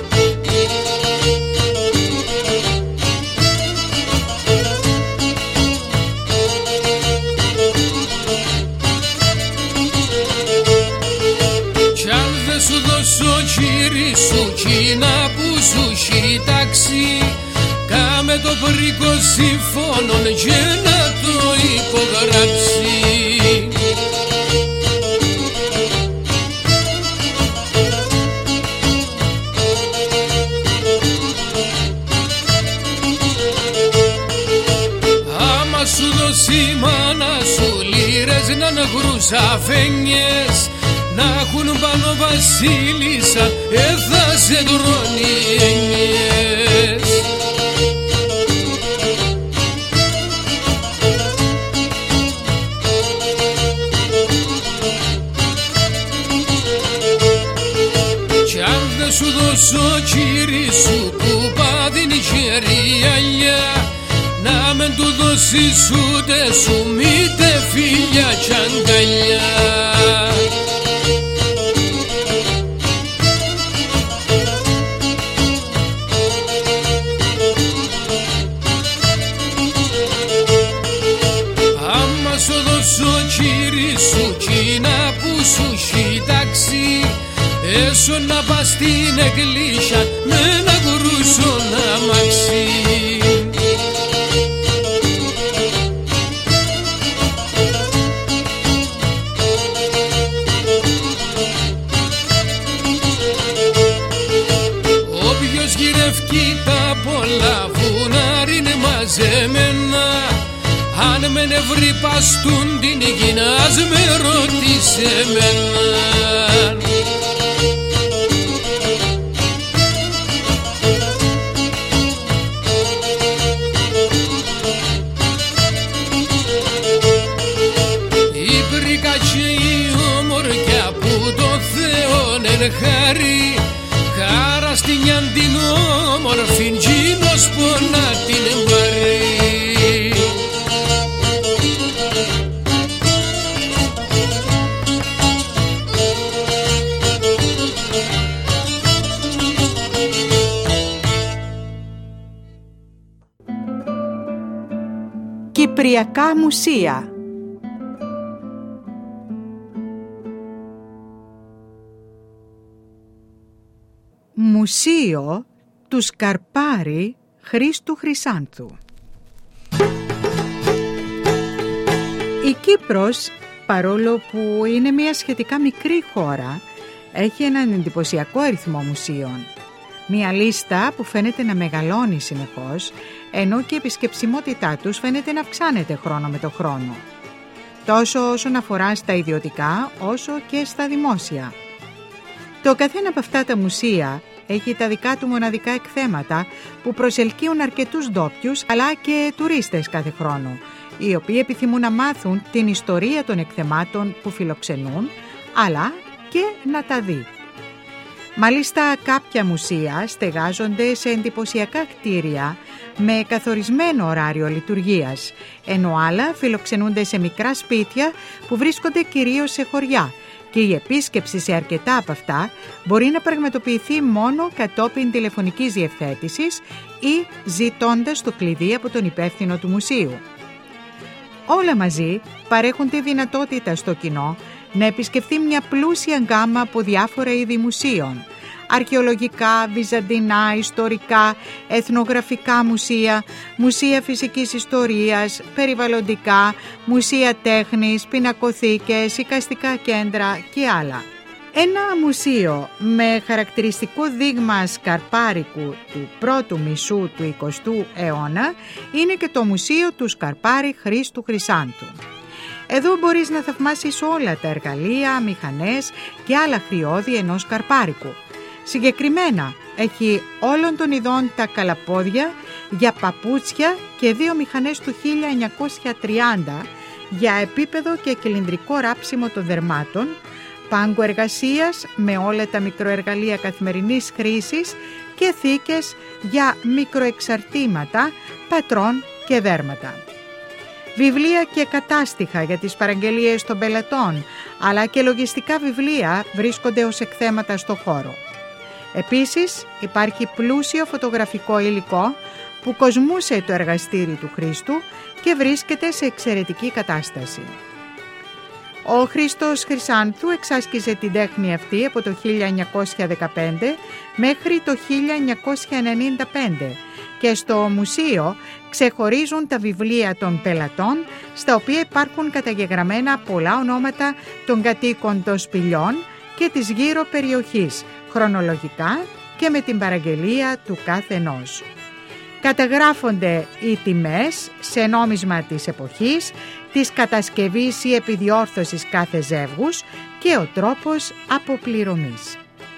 Κύριε σου κίνα που σου έχει τάξει, κάμε το πρίκο συμφώνων και να το υπογράψει. Άμα σου δώσει η μάνα σου λίρες να γρουσαφένιες, να έχουν πάνω βασίλισσα, θα σε τρώνει ενιές. Κι αν δεν σου δώσω κύριε σου που πάδιν χερι-αλιά, να μεν του δώσεις ούτε σου μήτε φίλια κι αγκαλιά. Έσω να πας στην εκκλήσια με ένα γρούσο να μαξί. Όποιος γυρευκεί τα πολλά βουνάριν μαζεμένα, αν με νευρί παστούν την γη ας με ρωτήσει εμένα. την την όμορφη γίνος που να την εμπαρεί. Κυπριακά μουσεία. Μουσείο του Σκαρπάρη Χρήστου Χρυσάνθου. Η Κύπρος, παρόλο που είναι μια σχετικά μικρή χώρα, έχει έναν εντυπωσιακό αριθμό μουσείων. Μια λίστα που φαίνεται να μεγαλώνει συνεχώς, ενώ και η επισκεψιμότητά τους φαίνεται να αυξάνεται χρόνο με το χρόνο. Τόσο όσον αφορά στα ιδιωτικά, όσο και στα δημόσια. Το καθένα από αυτά τα μουσεία έχει τα δικά του μοναδικά εκθέματα που προσελκύουν αρκετούς ντόπιους αλλά και τουρίστες κάθε χρόνο, οι οποίοι επιθυμούν να μάθουν την ιστορία των εκθεμάτων που φιλοξενούν, αλλά και να τα δει. Μάλιστα κάποια μουσεία στεγάζονται σε εντυπωσιακά κτίρια με καθορισμένο ωράριο λειτουργίας, ενώ άλλα φιλοξενούνται σε μικρά σπίτια που βρίσκονται κυρίως σε χωριά και η επίσκεψη σε αρκετά από αυτά μπορεί να πραγματοποιηθεί μόνο κατόπιν τηλεφωνικής διευθέτησης ή ζητώντας το κλειδί από τον υπεύθυνο του μουσείου. Όλα μαζί παρέχουν τη δυνατότητα στο κοινό να επισκεφθεί μια πλούσια γκάμα από διάφορα είδη μουσείων, αρχαιολογικά, βυζαντινά, ιστορικά, εθνογραφικά μουσεία, μουσεία φυσικής ιστορίας, περιβαλλοντικά, μουσεία τέχνης, πινακοθήκες, εικαστικά κέντρα και άλλα. Ένα μουσείο με χαρακτηριστικό δείγμα σκαρπάρικου του πρώτου μισού του 20ου αιώνα είναι και το Μουσείο του Σκαρπάρη Χρήστου Χρυσάνθου. Εδώ μπορείς να θαυμάσεις όλα τα εργαλεία, μηχανές και άλλα χρειώδη ενός σκαρπάρικου. Συγκεκριμένα έχει όλων των ειδών τα καλαπόδια για παπούτσια και 2 μηχανές του 1930 για επίπεδο και κυλινδρικό ράψιμο των δερμάτων, πάγκο εργασίας με όλα τα μικροεργαλεία καθημερινής χρήσης και θήκες για μικροεξαρτήματα, πατρών και δέρματα. Βιβλία και κατάστοιχα για τις παραγγελίες των πελατών, αλλά και λογιστικά βιβλία βρίσκονται ως εκθέματα στο χώρο. Επίσης υπάρχει πλούσιο φωτογραφικό υλικό που κοσμούσε το εργαστήρι του Χρήστου και βρίσκεται σε εξαιρετική κατάσταση. Ο Χρήστος Χρυσάνθου εξάσκησε την τέχνη αυτή από το 1915 μέχρι το 1995 και στο μουσείο ξεχωρίζουν τα βιβλία των πελατών, στα οποία υπάρχουν καταγεγραμμένα πολλά ονόματα των κατοίκων των σπηλιών και της γύρω περιοχής, χρονολογικά και με την παραγγελία του καθενός. Καταγράφονται οι τιμές σε νόμισμα της εποχής, της κατασκευής ή επιδιόρθωσης κάθε ζεύγους και ο τρόπος αποπληρωμής.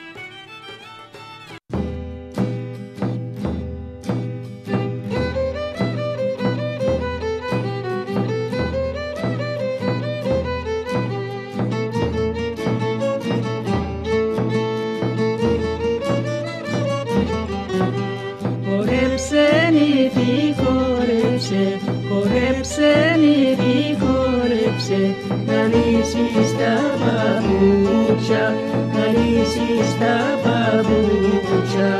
Χορέψε νύχη, χορέψε, να λύσεις τα παπούτσια, να λύσεις τα παπούτσια.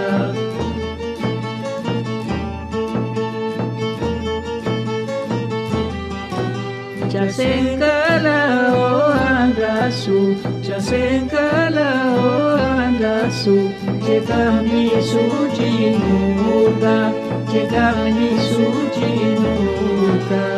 Τσιάσεν καλά ο άντρας σου, τσιάσεν καλά ο άντρας σου, και κάμνη σου τζινούγα, και κάμνη σου τζινούγα.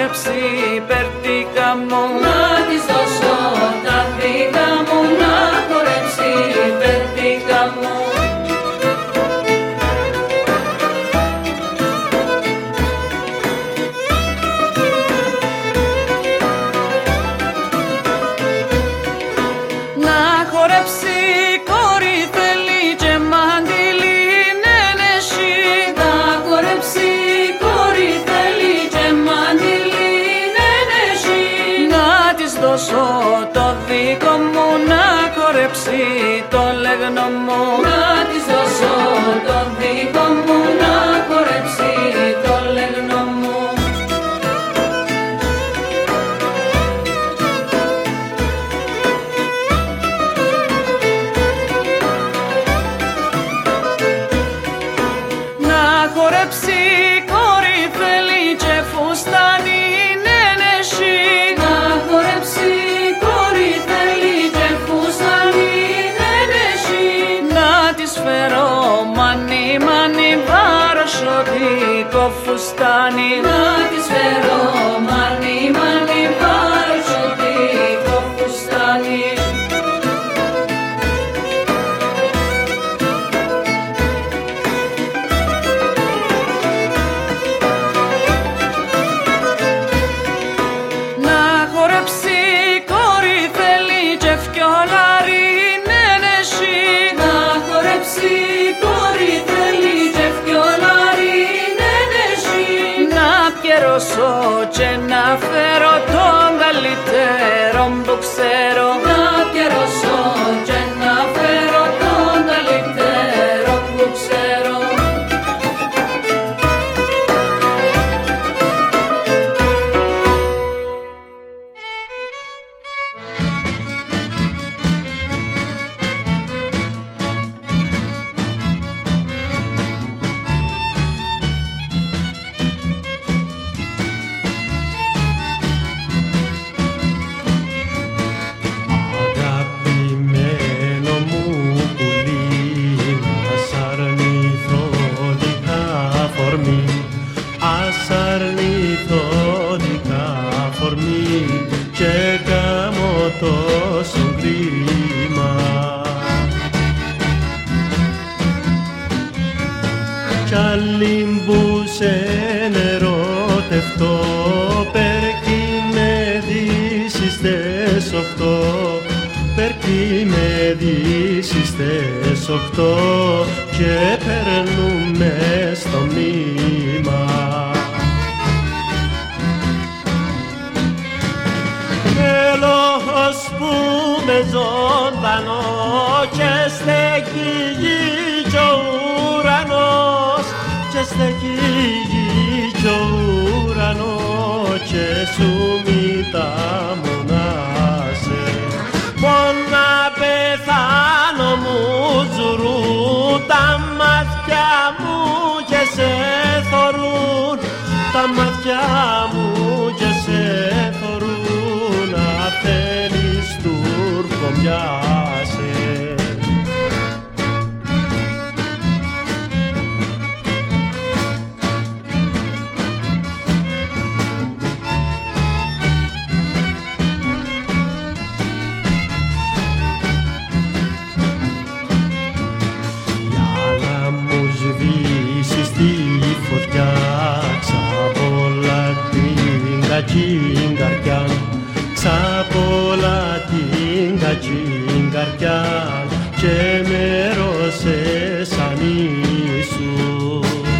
χορέψει περτίκα μου. Να της δώσω τα δικά μου, να χορέψει περτίκα μου. Να χορέψει κόρη θέλει και μαντήλι νένεση. Να χορέψει κόρη θέλει και μαντήλι νένεση. Να της δώσω το δικό μου, να χορέψει το λέγνο μου. Να της δώσω το δικό μου, να χορέψει το λέγνο μου. Να χορέψει κόρη θέλει και φουστάνι νένεση. Να χορέψει κόρη θέλει και φουστάνι νένεση. Να της φέρω μανί μανί βαροσοδικό φουστάνι. Να της φέρω μανί μανί βαροσοδικό φουστάνι. Να χορέψει κόρη θέλει και φκιολάρι νένεση. Να χορέψει κόρη θέλει και φκιολάρι νένεση. Να πιερώσω και να φέρω τον καλύτερο που ξέρω. Να πιερώσω και να φέρω τον καλύτερο που ξέρω. Αγαπημένο μου πουλί, ας αρνηθώ δικά φορμή, ας αρνηθώ δικά φορμή και κάμω τόσο κρίμα. Κι άλλοι που σε ερωτευτώ, περκεί με δύσεις τες 8, περκεί με δύσεις τες 8 και περνούμε στο μήμα. Τέλος που με ζωντανό και στέκει γη κι ο ουρανός, και στέκει γη κι ο ουρανός και σου μη τα μονάσαι. Πόνα πεθάνω μου ζουρού, τα μάτια μου και σε θωρούν, τα μάτια μου και σε θωρούν, να θέλεις Τούρκο μοιάσαι. Την καρδιά, ξαπολά την καρδιά και με ρώσες αν ήσου.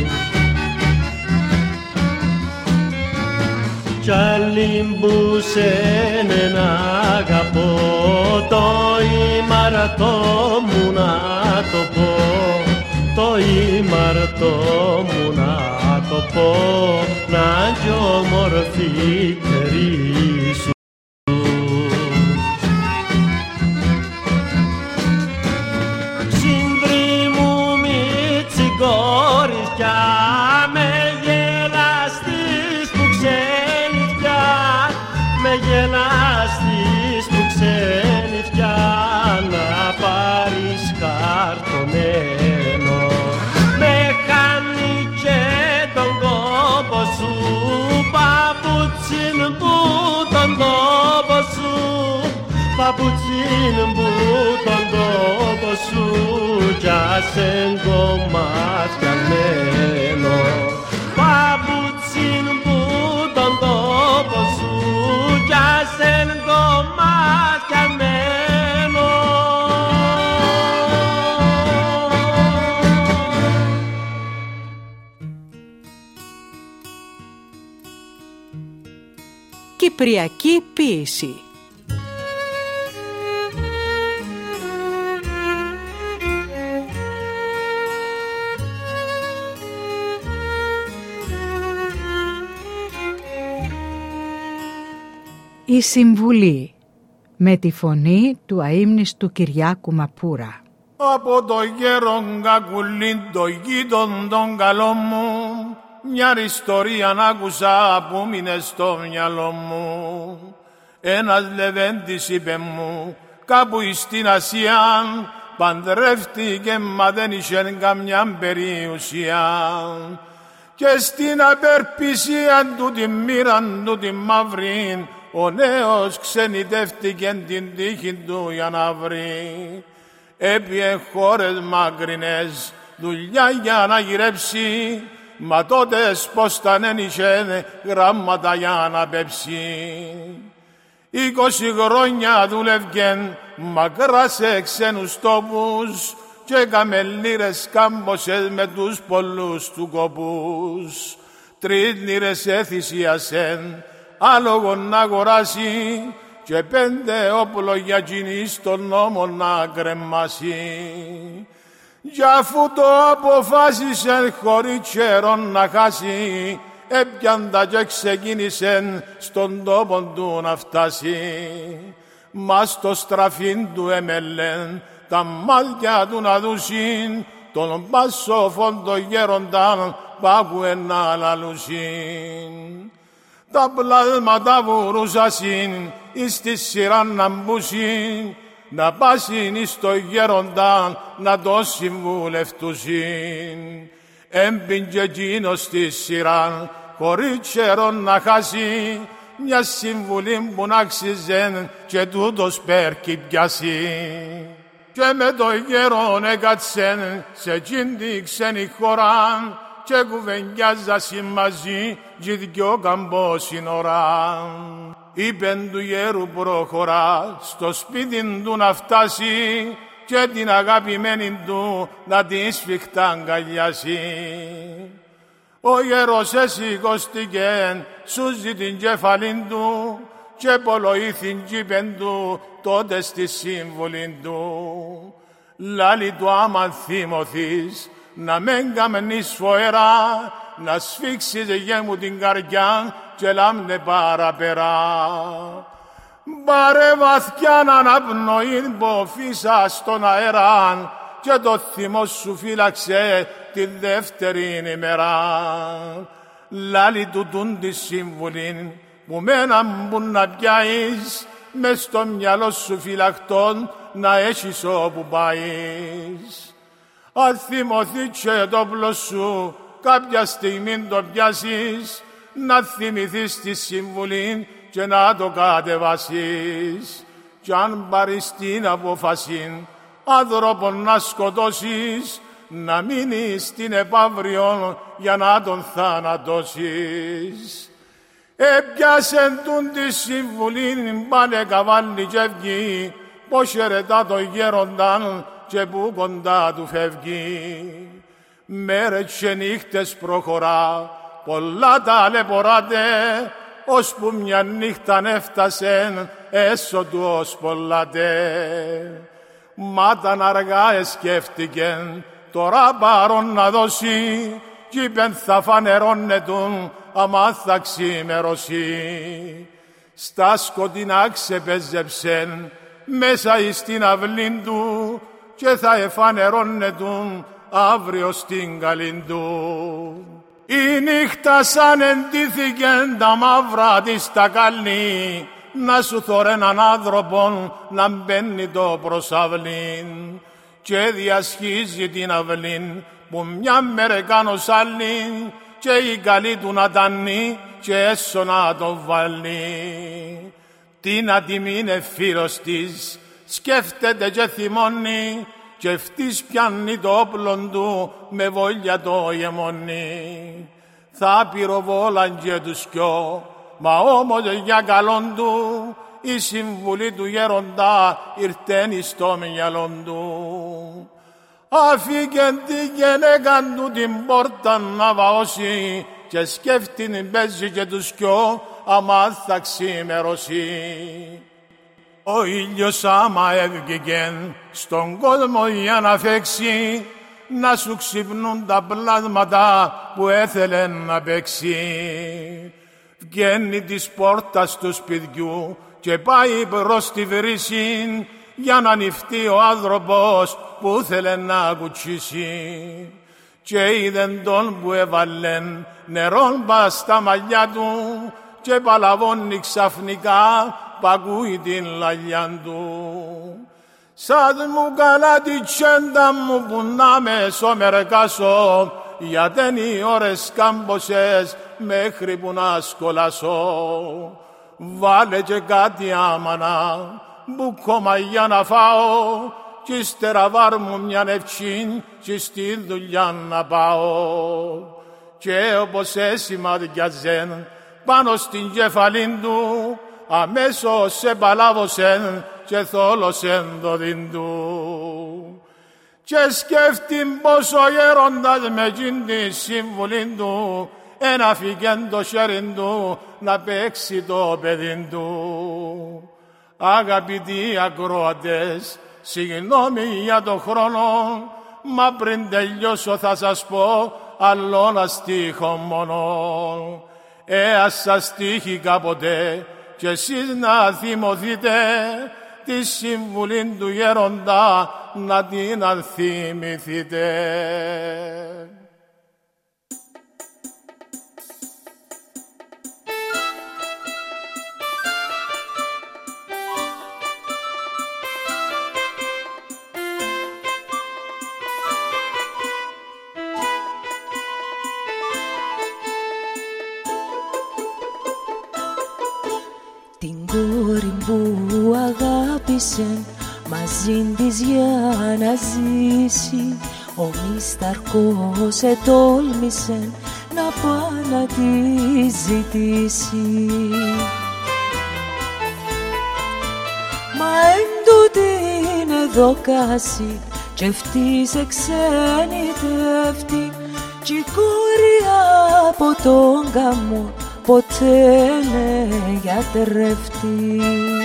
Κι άλλοι που σένε να αγαπώ, το ημαρτό μου να το πω, το ημαρτό μου να το πω, να κι όμορφη τερί σου. Σύντρι μου μη τσιγκόρια, με γελαστής που ξενιτιά, με γελαστής που ξενιτιά, να πάρεις χαρτωμένο. Με κάνει και τον κόπο σου, παπούτσι παπουτσίν που τον τόπο σου κι ασεν κομμάτιαμένο. Παπουτσίν που τον τόπο σου κι ασεν κομμάτιαμένο. Κυπριακή ποίηση. Η Συμβουλή, με τη φωνή του αείμνηστου Κυριάκου Μαπούρα. Από το γέρον κακουλίν το γείτον τον καλό μου, μια ιστορία άκουσα που μείνε στο μυαλό μου. Ένας λεβέντης είπε μου, κάπου στην Ασία παντρεύτηκε μα δεν είχε καμιά περιουσία. Και στην απερπισία του τη μοίραν του τη μαύρη, ο νέος ξενιτεύτηκε την τύχη του για να βρει. Έπιε χώρες μακρινές δουλειά για να γυρέψει, μα τότες πως τα δεν είχε γράμματα για να πέψει. 20 χρόνια δούλευκεν μακρά σε ξένους τόπους και έκαμε λίρες κάμποσες με τους πολλούς του κόπους. 3 λίρες εθυσίασεν άλογον να αγοράσει και 5 όπλο για κοινή στον νόμο να κρεμάσει. Κι αφού το αποφάσισε χωρίς καιρόν να χάσει, έπιαντα και ξεκίνησε στον τόπο του να φτάσει. Μα στο στραφήν του έμελεν τα μάτια του να δούσιν, τον πάσοφον το γέρονταν πάγουε να λαλούσιν. Τα πλάσματα βουρούσασιν εις τη σειρά να μπούσιν, να πάσιν εις το γέρονταν να το συμβουλευτούσιν. Έμπιν και εκείνος στη σειρά χωρίς καιρόν να χάσει, μια συμβουλή που να αξίζεν και τούτος πέρκει πιάσει. Και με το γέρον έκατσεν σε εκείνη τη ξένη χώρα και κουβεντιάζασιν μαζί και δυο καμπόσιν ώρα. Είπεν του γέρου προχωρά στο σπίτι του να φτάσει και την αγαπημένη του να την σφιχτά αγκαλιάσει. Ο γέρος εσηκώστηκεν, σούζει την κεφαλήν του και πολλοήθην κήπεν του τότε στη σύμβουλη του. Λάλη του άμα θυμωθείς να μεν καμνείς φοερά, να σφίξεις γε μου την καρδιά και λάμνε παραπερά. Πάρε βαθιά να αναπνοήν ποφίσα στον αέρα και το θυμό σου φύλαξε τη δεύτερη ημέρα. Λάλη του τούν τη συμβουλήν που μένα που να πιάεις, μες στο μυαλό σου φυλακτών να έχεις όπου πάεις. Αν θυμωθεί και το όπλο σου κάποια στιγμή το πιάσεις, να θυμηθείς τη συμβουλή και να το κατεβάσεις. Κι αν πάρεις την απόφαση άνθρωπον να σκοτώσεις, να μείνεις στην επαύριον για να τον θανατώσεις. Έπιασεν τούν τη συμβουλήν πάνε καβάλι και βγει, πως χαιρετά το γέρονταν και που κοντά του φεύγει. Μέρες και νύχτες προχωρά, πολλά ταλαιπωράτε, ώσπου μια νύχταν έφτασεν έσω του ως πολλάτε. Μάταν αργά εσκέφτηκεν, τώρα παρόν να δώσει, κι είπεν θα φανερώνετουν άμα θα ξημερώσει. Στα σκοτεινά ξεπέζεψεν μέσα εις την αυλήν του και θα εφανερώνετουν αύριο στην καλήν του. Η νύχτα σαν εντύθηκεν τα μαύρα της τα καλή, να σου θωρ έναν άνθρωπον να μπαίνει το προσαυλήν και διασχίζει την αυλήν που μια μέρα κάνω σ' άλλη και η καλή του να τανεί και έσω να το βάλει. την ατιμή είναι φίλος της, σκέφτεται και θυμώνει, και ευτής πιάνει το όπλον του, με βόλια το γεμονεί. Θα πυροβόλαν και τους κοιό, μα όμως για καλόν του, η συμβουλή του γέροντα ήρθεν στο μυαλόν του. Αφήκεν την γενέκαν του την πόρτα να βαώσει, και σκέφτην παίζει και τους κοιό, άμα θα ξημερώσει. Ο ήλιος άμα έβγηκεν στον κόσμο για να φέξει, να σου ξυπνούν τα πλάσματα που έθελε να παίξει. Βγαίνει της πόρτας του σπιτιού και πάει προς τη βρύση, για να ανοιχτεί ο άνθρωπος που ήθελε να κουτσίσει. Και είδεν τον που έβαλεν νερόν πας στα μαλλιά του, και παλαβώνει ξαφνικά π' ακούει την λαλιά του. Σαν μου καλά τη τσέντα μου που να με σομερκάσω, γιατί είναι οι ώρες κάμποσες μέχρι που να σκολάσω. Βάλε και κάτι άμανα μπουκόμα για να φάω, κι ύστερα βάρ μου μια νευτσίν κι στη δουλειά να πάω. Και όπως έσημαδιαζεν πάνω στην κεφαλήν του, αμέσως σε παλάβωσεν και θόλωσεν το δίν του. Και σκέφτην πως ο γέροντας με τζιν τη συμβουλή του, ένα φυγέν το χέριν του να παίξει το παιδί του. Αγαπητοί ακροατές, συγγνώμη για το χρόνο, μα πριν τελειώσω θα σας πω άλλο ένα στίχο μόνο. Ας σας τύχει κάποτε κι εσείς να θυμωθείτε τη συμβουλή του γέροντα, να την ανθυμηθείτε. Που αγάπησε μαζί της για να ζήσει, ο μυσταρκός ετόλμησε να πάει να τη ζητήσει. Μα εν τούτην εδώ κάση κι ευτής εξένητεύτη, κι η κόρη από τον γαμό ποτέ ναι γιατρεύτη.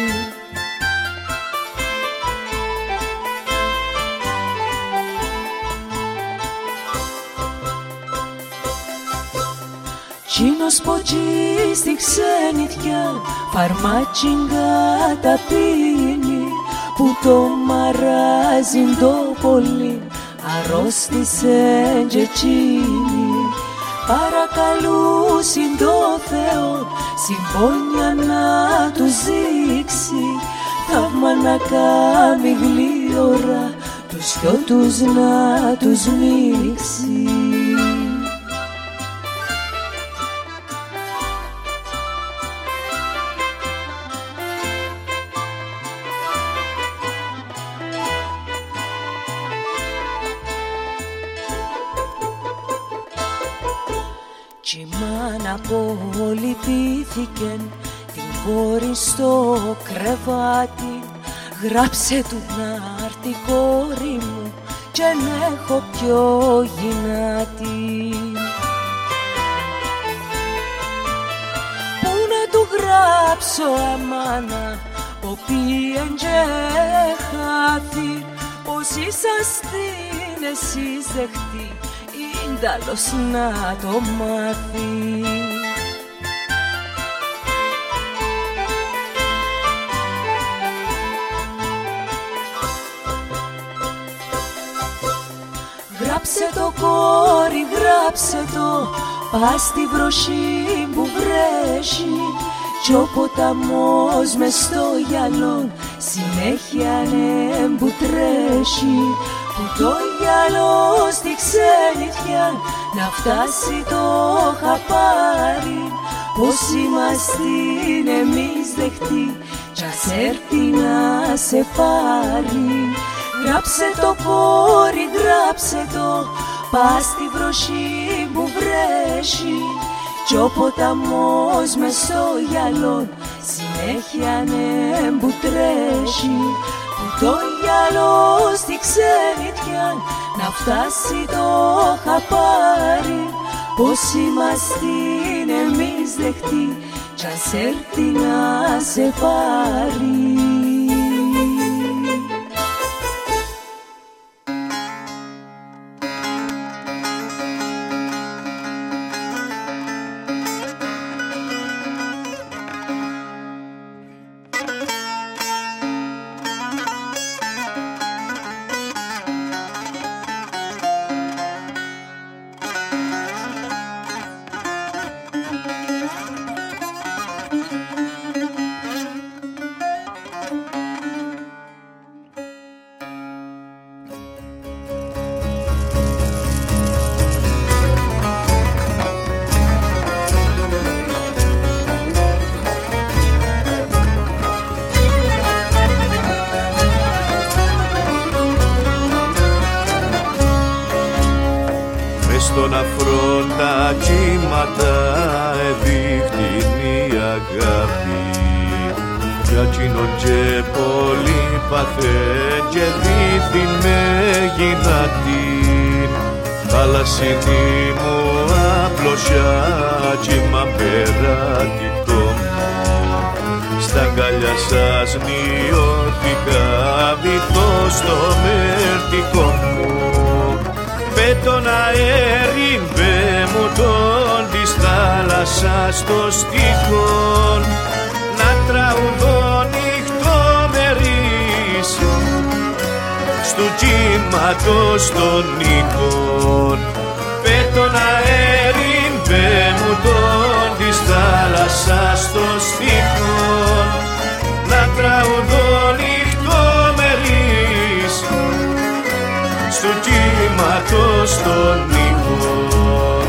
Τσίνος ποτζή στη ξενιτιά φαρμάτσιν καταπίνει, που το μαράζιν το πολύ αρρώστησε και τσίνει. Παρακαλούσιν το Θεό συμπόνια να τους δείξει, θαύμα να κάνει γλύωρα τους δυο τους να τους μίξει. Κι η μάνα πολύ πείθηκεν την κόρη στο κρεβάτι, γράψε του να έρθει η κόρη μου κι εν έχω πιο γυνάτη. Πού να του γράψω αμάνα, οποίεν και χάθη, πως είσαστην εσείς δεχτεί, ίνταλος να το μάθει. Γράψε το κόρη, γράψε το, πας στη βροχή που βρέχει, κι ο ποταμός μες στο γυαλόν συνέχεια που τρέχει, που το γυαλό στη ξενιτιά να φτάσει το χαπάρι, που πως είμαστε εμείς δεχτεί κι ας έρθει να σε πάρει. Γράψε το πόρι, γράψε το, πας στη βροχή που βρέχει κι ο ποταμός μες στο γυαλό συνέχεια που τρέχει, που το γυαλό στη ξενιτιά να φτάσει το χαπάρι, πως είμαστε εμείς δεχτεί κι ας έρθει να σε πάρει. Στον αφρόν τα κύματα εδείχνει η αγάπη για εκείνον και πολύ παθέ και δίθυν με γυνατή. Θάλασσινή μου απλωσιά κύμα περάτητο μου, στα αγκαλιά σας νιώθηκα βυθώ στο μερτικό μου. Με τον αέριν πέ μου τον της θάλασσας το στίχον να τραουδώ νυχτομερής στου κύματος των ήχων. Με τον αέριν πέ μου τον της θάλασσας το στίχον να τραουδώ νυχτομερής στου κύματος των ήχων.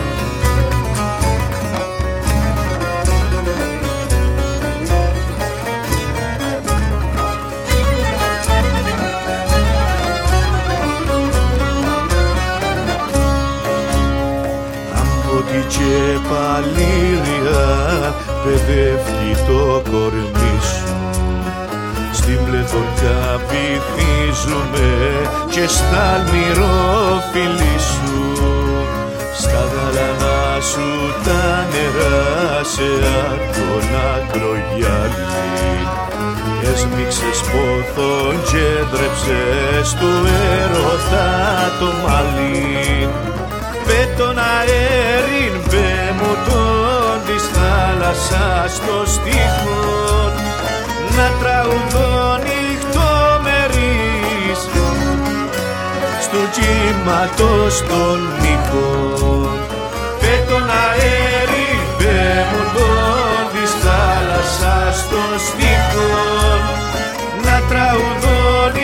Αμποτι και παλήρια παιδεύει το κορμί σου, στην πλεθορκά βυθίζουμε και στα αλμυρό φιλί σου. Στα γαλανά σου τα νερά σε άκονα κρογιάλι, έσμιξες πόθον και δρέψες του έρωτα το μαλλί. Πε τον αέριν πέ μου τον της θάλασσας το στίχον να τραουδώ νυχτομερής στου κύματος των ήχων. Πε τον αέρι πέ μου τον της θάλασσας το στίχον να τραουδώ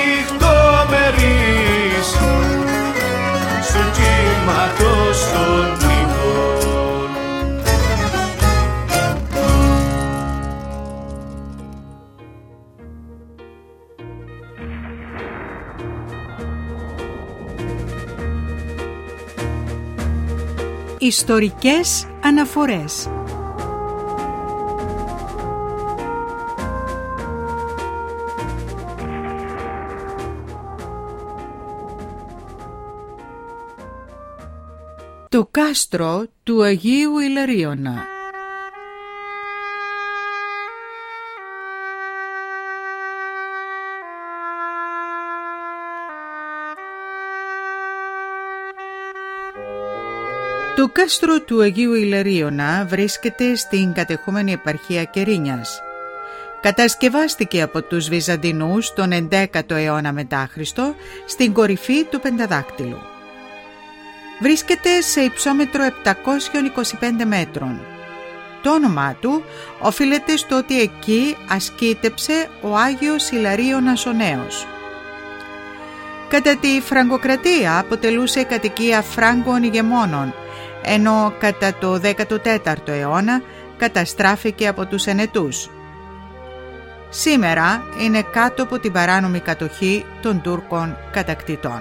νυχτομερής στου κύματος των ήχων. Ιστορικές αναφορές. Το κάστρο του Αγίου Ιλαρίωνα. Το κάστρο του Αγίου Ιλαρίωνα βρίσκεται στην κατεχόμενη επαρχία Κερίνιας. Κατασκευάστηκε από τους Βυζαντινούς τον 11ο αιώνα μετά Χριστό στην κορυφή του Πενταδάκτυλου. Βρίσκεται σε υψόμετρο 725 μέτρων. Το όνομά του οφείλεται στο ότι εκεί ασκήτεψε ο Άγιος Ιλαρίωνας ο Νέος. Κατά τη Φραγκοκρατία αποτελούσε κατοικία Φράγκων ηγεμόνων, ενώ κατά το 14ο αιώνα καταστράφηκε από τους Ενετούς. Σήμερα είναι κάτω από την παράνομη κατοχή των Τούρκων κατακτητών.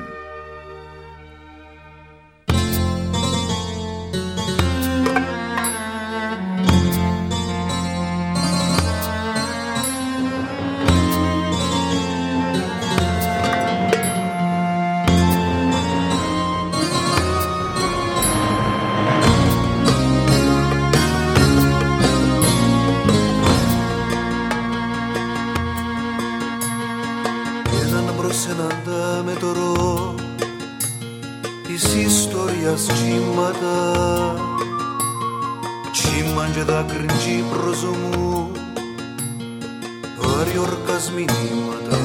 Τσίμαν και δάκρυντζι πρόσω μου πάρει ορκάς μηνύματα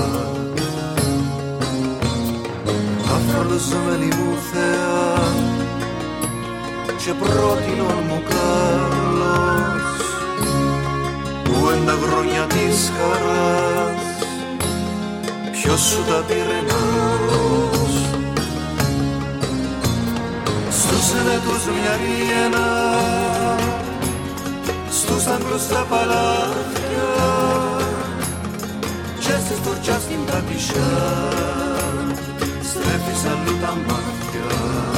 αφρολωσμένη μου θεά και πρότεινον μου καλός που εν τα χρόνια της χαράς ποιος σου τα πήρε ναρός. Στους Ενετούς μια ριένα, στους Άγγλους τα παλάτια και στις Τουρκιάς την Πατησιά στρέφεις αλλού τα μάτια.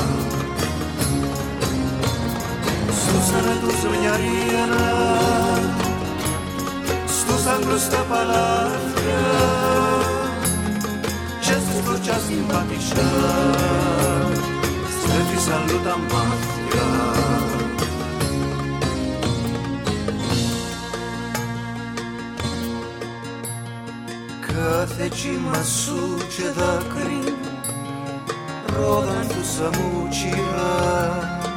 Στους Ενετούς μια ριένα, στους Άγγλους τα παλάτια και στις Τουρκιάς την Πατησιά στρέφεις αλλού τα μάτια. Κάθε κύμα σου και δάκρυ ρόδαν θούσα μου τσιρά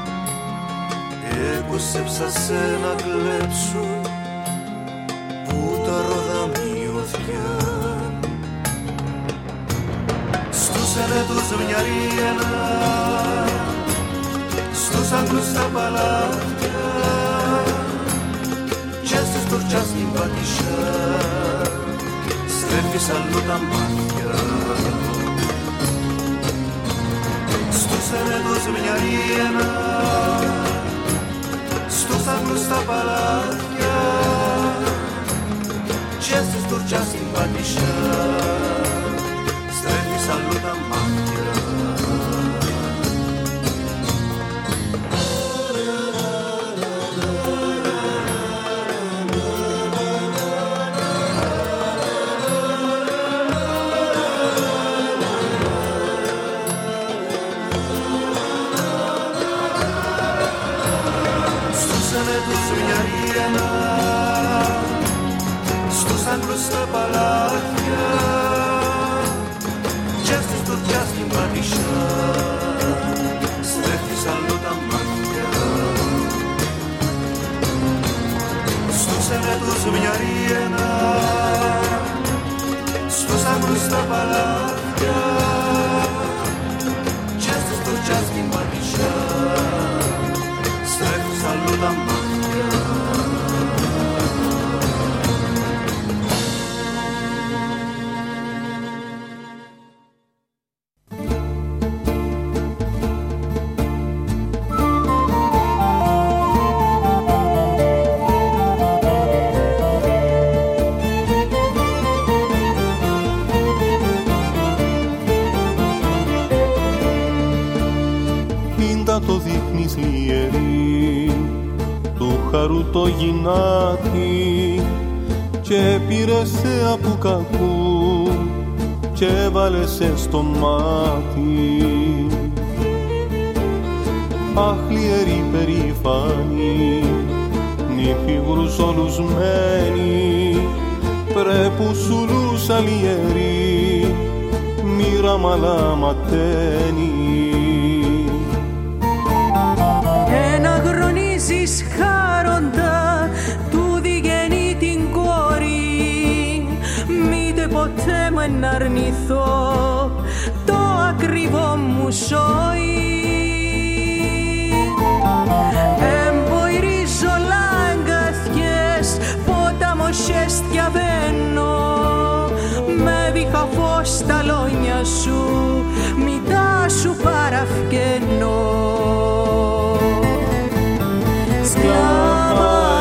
έκουσεψα σε να κλέψω που τα ρόδα μειωθιά. Στους Ενετούς μια ριένα, στους Άγγλους τα παλάτια και στις Τουρκιάς την Πατησιά στρέφεις αλλού τα μάτια. Στους Ενετούς μια ριένα, στους Άγγλους τα παλάτια και στις Τουρκιάς την Πατησιά στρέφεις αλλού τα μάτια. Στους Άγγλους τα παλάτια και στις Τουρκιάς την Πατησιά στρέφεις αλλού τα μάτια. Στους Ενετούς μια ριένα, στους Άγγλους τα παλάτια και στις Τουρκιάς την Πατησιά στρέφεις αλλού τα μάτια. Το δείχνεις λιερή του χαρού το γυνάτι και πήρες σε από κακού και έβαλεσαι στο μάτι. Αχ, λιερή περήφανη, νύφη γρουσολουσμένη, πρέπουσουλους αλιερή, μοίρα μαλαματένη. Εναγρονίζεις χάροντα του διγενή την κόρη, μήτε ποτέ μου εναρνηθώ το ακριβό μου σόι. Εμποϊρίζω λάγκαθιές, ποταμοσιές διαβαίνω, με βήχα φως στα λόγια σου, μητά σου παραφκαίνω. Σκλάβα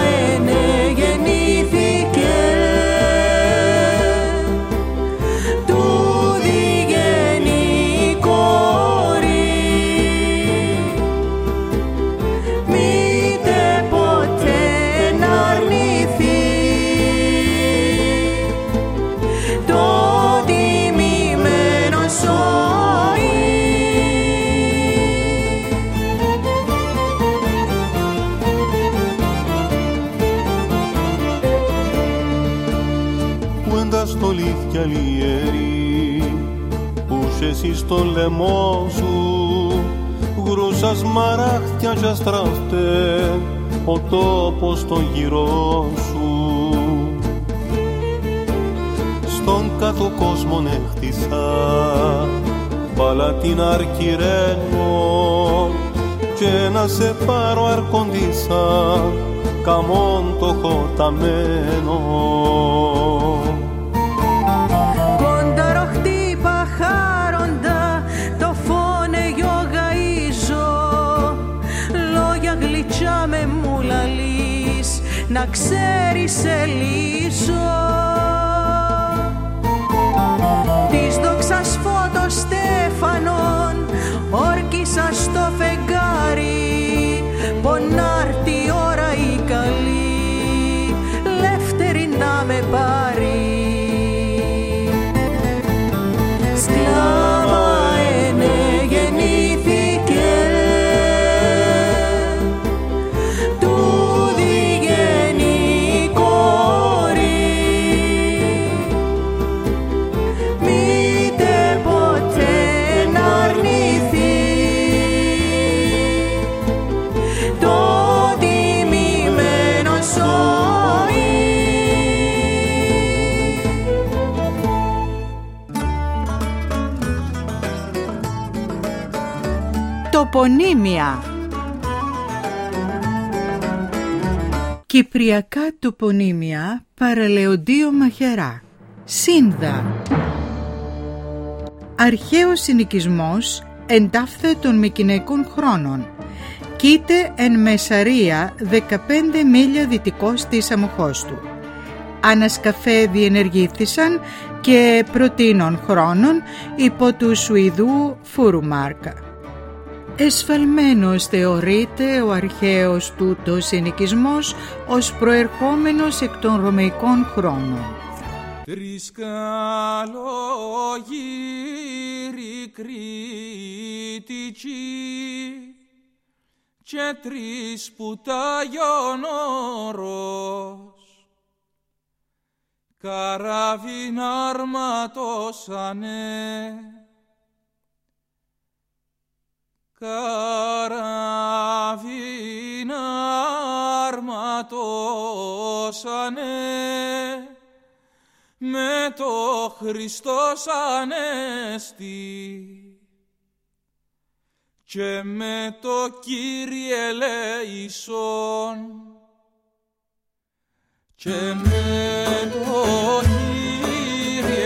αλήθεια λιερή που εσύ στο λαιμό σου γρούσα σμαράχτια και αστράφτε ο τόπος το γύρω σου. Στον κάτω κόσμο έχτισα παλατίν αρκυρένο και να σε πάρω αρκοντίσα καμόν το χωταμένο. Κονταρο χτύπα χάροντα το φώνε γιογαΐζω, λόγια γλυτσιά με μου λαλείς να ξέρεις σε λύσω. Της δόξας φώτος Στέφανον όρκισα στο φεγγάρι, πονάρτη η ώρα η καλή, λεύτερη να με πάρει. Σκλάβα ενε γεννήθηκε, του διγενή κόρη, μήτε ποτέ να αρνηθεί το τιμημένο ζωή. Τοπονύμια. Κυπριακά τοπονύμια παραλεοντίο μαχαιρά. Σύνδα. Αρχαίος συνοικισμός εντάφθε των Μικηναϊκών χρόνων. Κοίται εν Μεσαρία 15 μίλια δυτικώς της Αμοχώστου. Ανασκαφέ διενεργήθησαν και προτείνων χρόνων υπό του Σουηδού Φούρουμαρκα. Εσφαλμένος θεωρείται ο αρχαίος τούτος συνοικισμός ως προερχόμενος εκ των Ρωμαϊκών χρόνων. Τρεις καλόγυροι κριτικοί και τρεις πουταγιών όρος καράβιν αρματώσανε, καράβιν αρματώσανε με το Χριστός Ανέστη και με το Κύριε ελέησον και με το Κύριε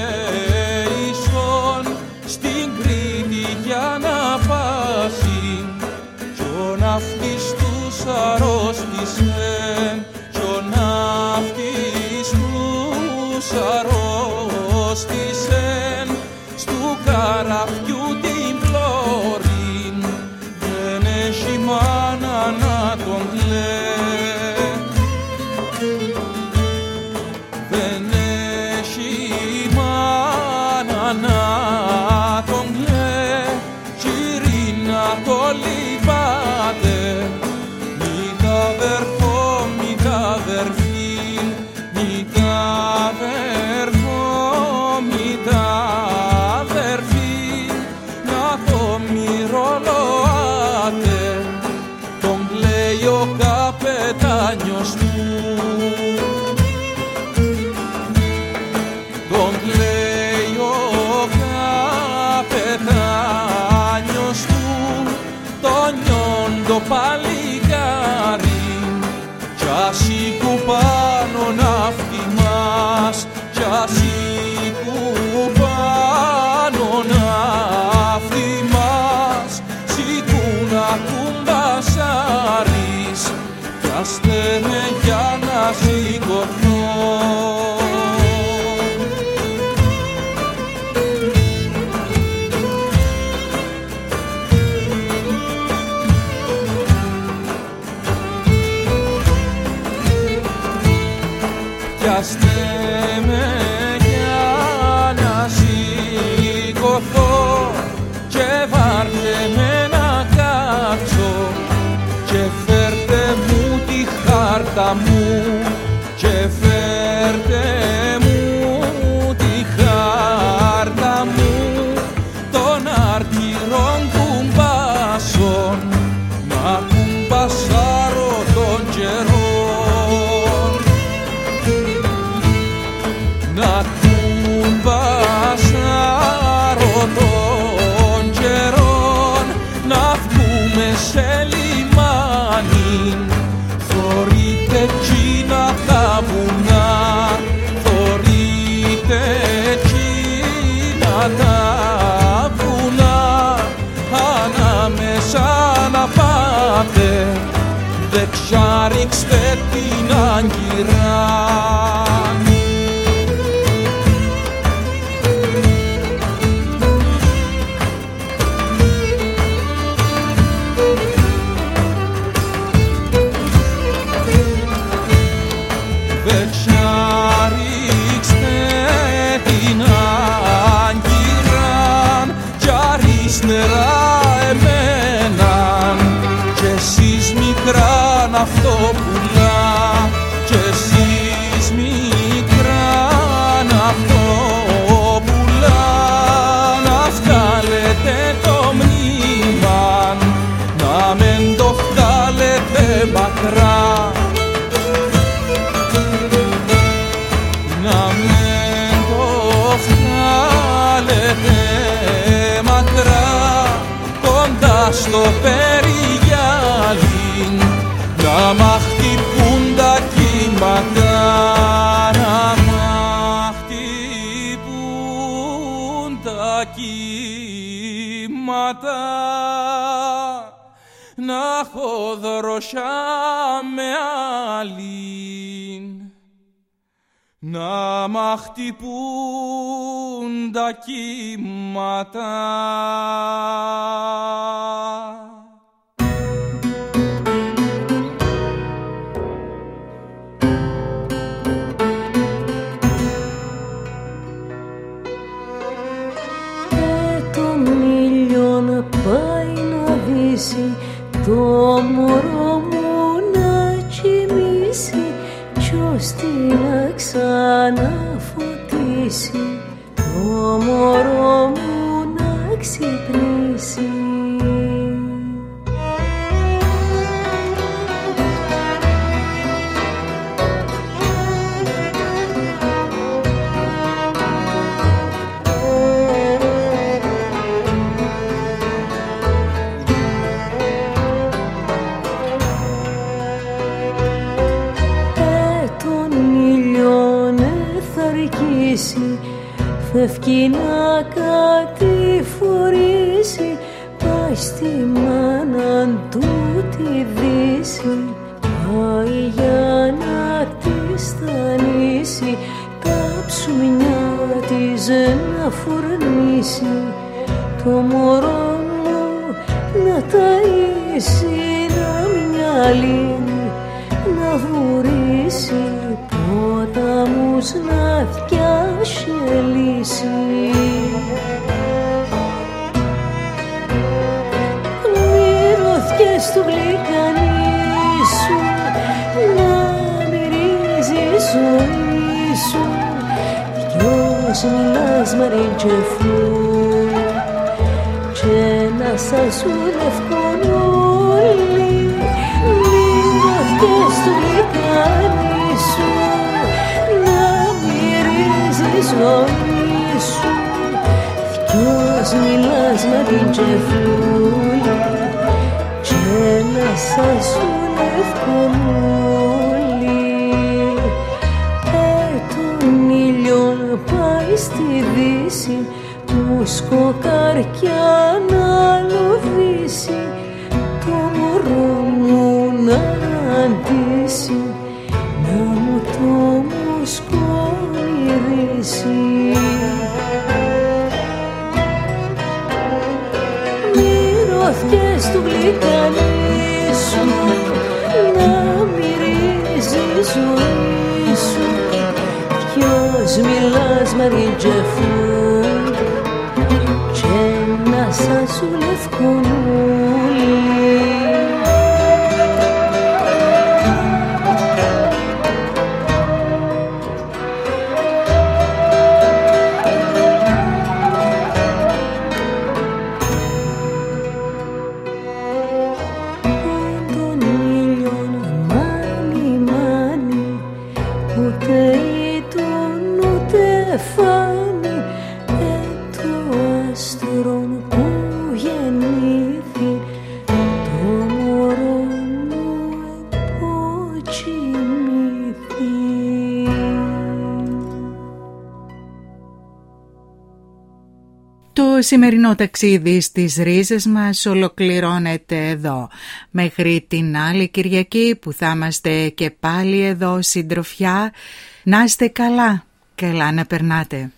ελέησον στην Κρήτη για να πάσει κι ο ναυτής τους αρρώστησεν κι ο ναυτής τους αρρώστησεν στου καραβιού την πλώρην δεν έχει μάνα να τον κλαίσει. Δεν έχει μάνα να τον κλαίσει, Κυρίνα το λυπάτε, μη τα αδερφό, μη τα αδερφή, μη τα αδερφό, μη τα αδερφή, να το μυρολοάτε, τον κλαίει ο καπετάνιος μου. Τον κλαίει ο καπετάνιος του, τον νιόντο παλικάρι, κι ασήκου πάνω ναύτη μας, κι ασήκου πάνω ναύτη μας, σήκουν ακουμπασάρις, κι άστε με για να σηκωθώ. Πιάστε με για να σηκωθώ και βάρτε με να κάτσω και φέρτε μου τη χάρτα μου και φέρτε μου τε, δεξιά ρίξτε την άγκυρα. Νερά εμέναν κι εσείς μικράν αυτό πουλά, κι εσείς μικράν αυτό πουλά, να βγάλετε το μνήμαν, να μεν το βγάλετε μακρά, να μεν το βγάλετε μακρά, κοντά στο περιγιάλι, να μ' χτυπούν τα κύματα, να μ' χτυπούν τα κύματα, να έχω δροσιά με άλλην, να μ' χτυπούν τα κύματα. Τον ήλιο να πάει να δύσει, το μωρό μου να κοιμήσει, κι ώστι να ξαναφωτίσει, το μωρό μου να ξυπνήσει. Φεύγει να κατηφορήσει, πάει στη μάνα του τη δύση, πάει για να τη στανίσει, τα ψουμιά της να φουρνίσει, το μωρό μου να ταΐσει, να μυαλεί, να βουρήσει, ποταμούς να φτιάσει λύση. Μυρωθιές του γλυκανί σου, να μυρίζει η ζωή σου, δυος μιλάς μαριτζεφού, και να σας ουλευκόν όλοι. Μυρωθιές του γλυκανί σου, να μυρίζει η ζωή σου, δυος μιλάς μαριτζεφούλη, και να σας ουλευκόν όλοι. Τον ήλιον πάει στη δύση, του σκοκαρκιά να λοβήσει, το μωρό μου να αντίσει, να μου το μοσκονιδίσει. Μυρωθιές του γλυκανί σου, να μυρίζει η ζωή σου, δυος μιλάς μαριτζεφού, και να σας ουλευκόν όλοι. Φάνη, το άστρο που γεννήθη, Το σημερινό ταξίδι στις ρίζες μας ολοκληρώνεται εδώ. Μέχρι την άλλη Κυριακή που θα είμαστε και πάλι εδώ συντροφιά. Να είστε καλά, καλά να περνάτε.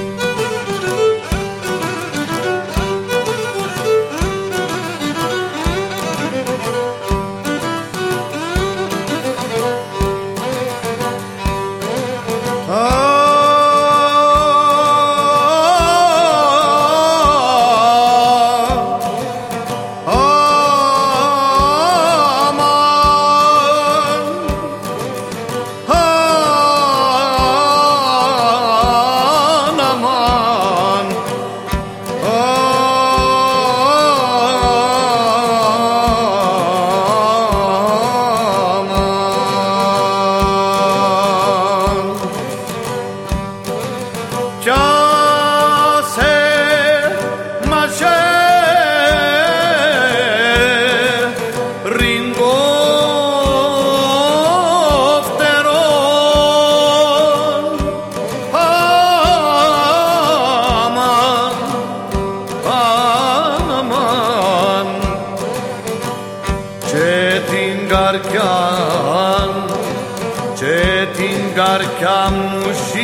καρκιά μου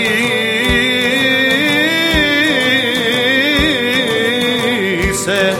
ζήσε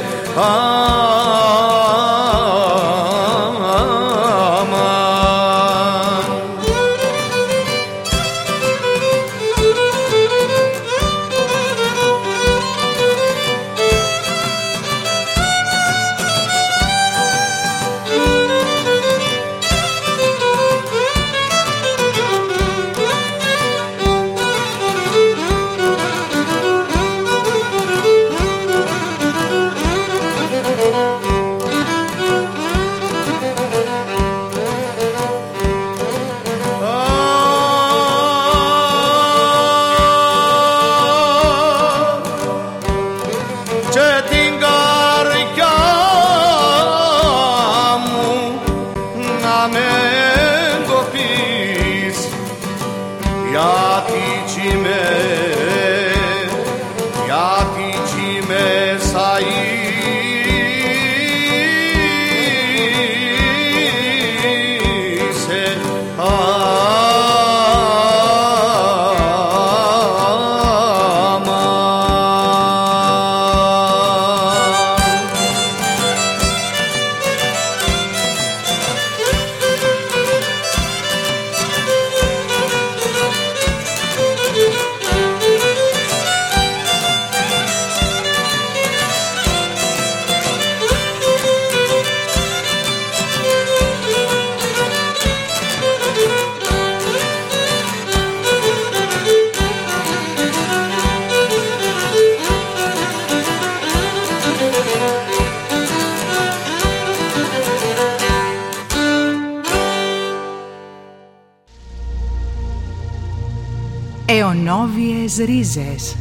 Αιωνόβιες ρίζες.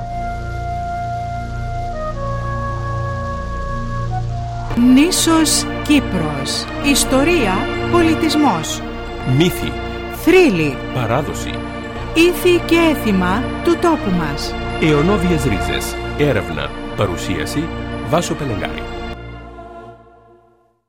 Νήσος Κύπρος. Ιστορία, πολιτισμός. Μύθοι. Θρύλοι. Παράδοση. Ήθη και έθιμα του τόπου μας. Αιωνόβιες ρίζες. Έρευνα. Παρουσίαση. Βάσο Πελεγάρη.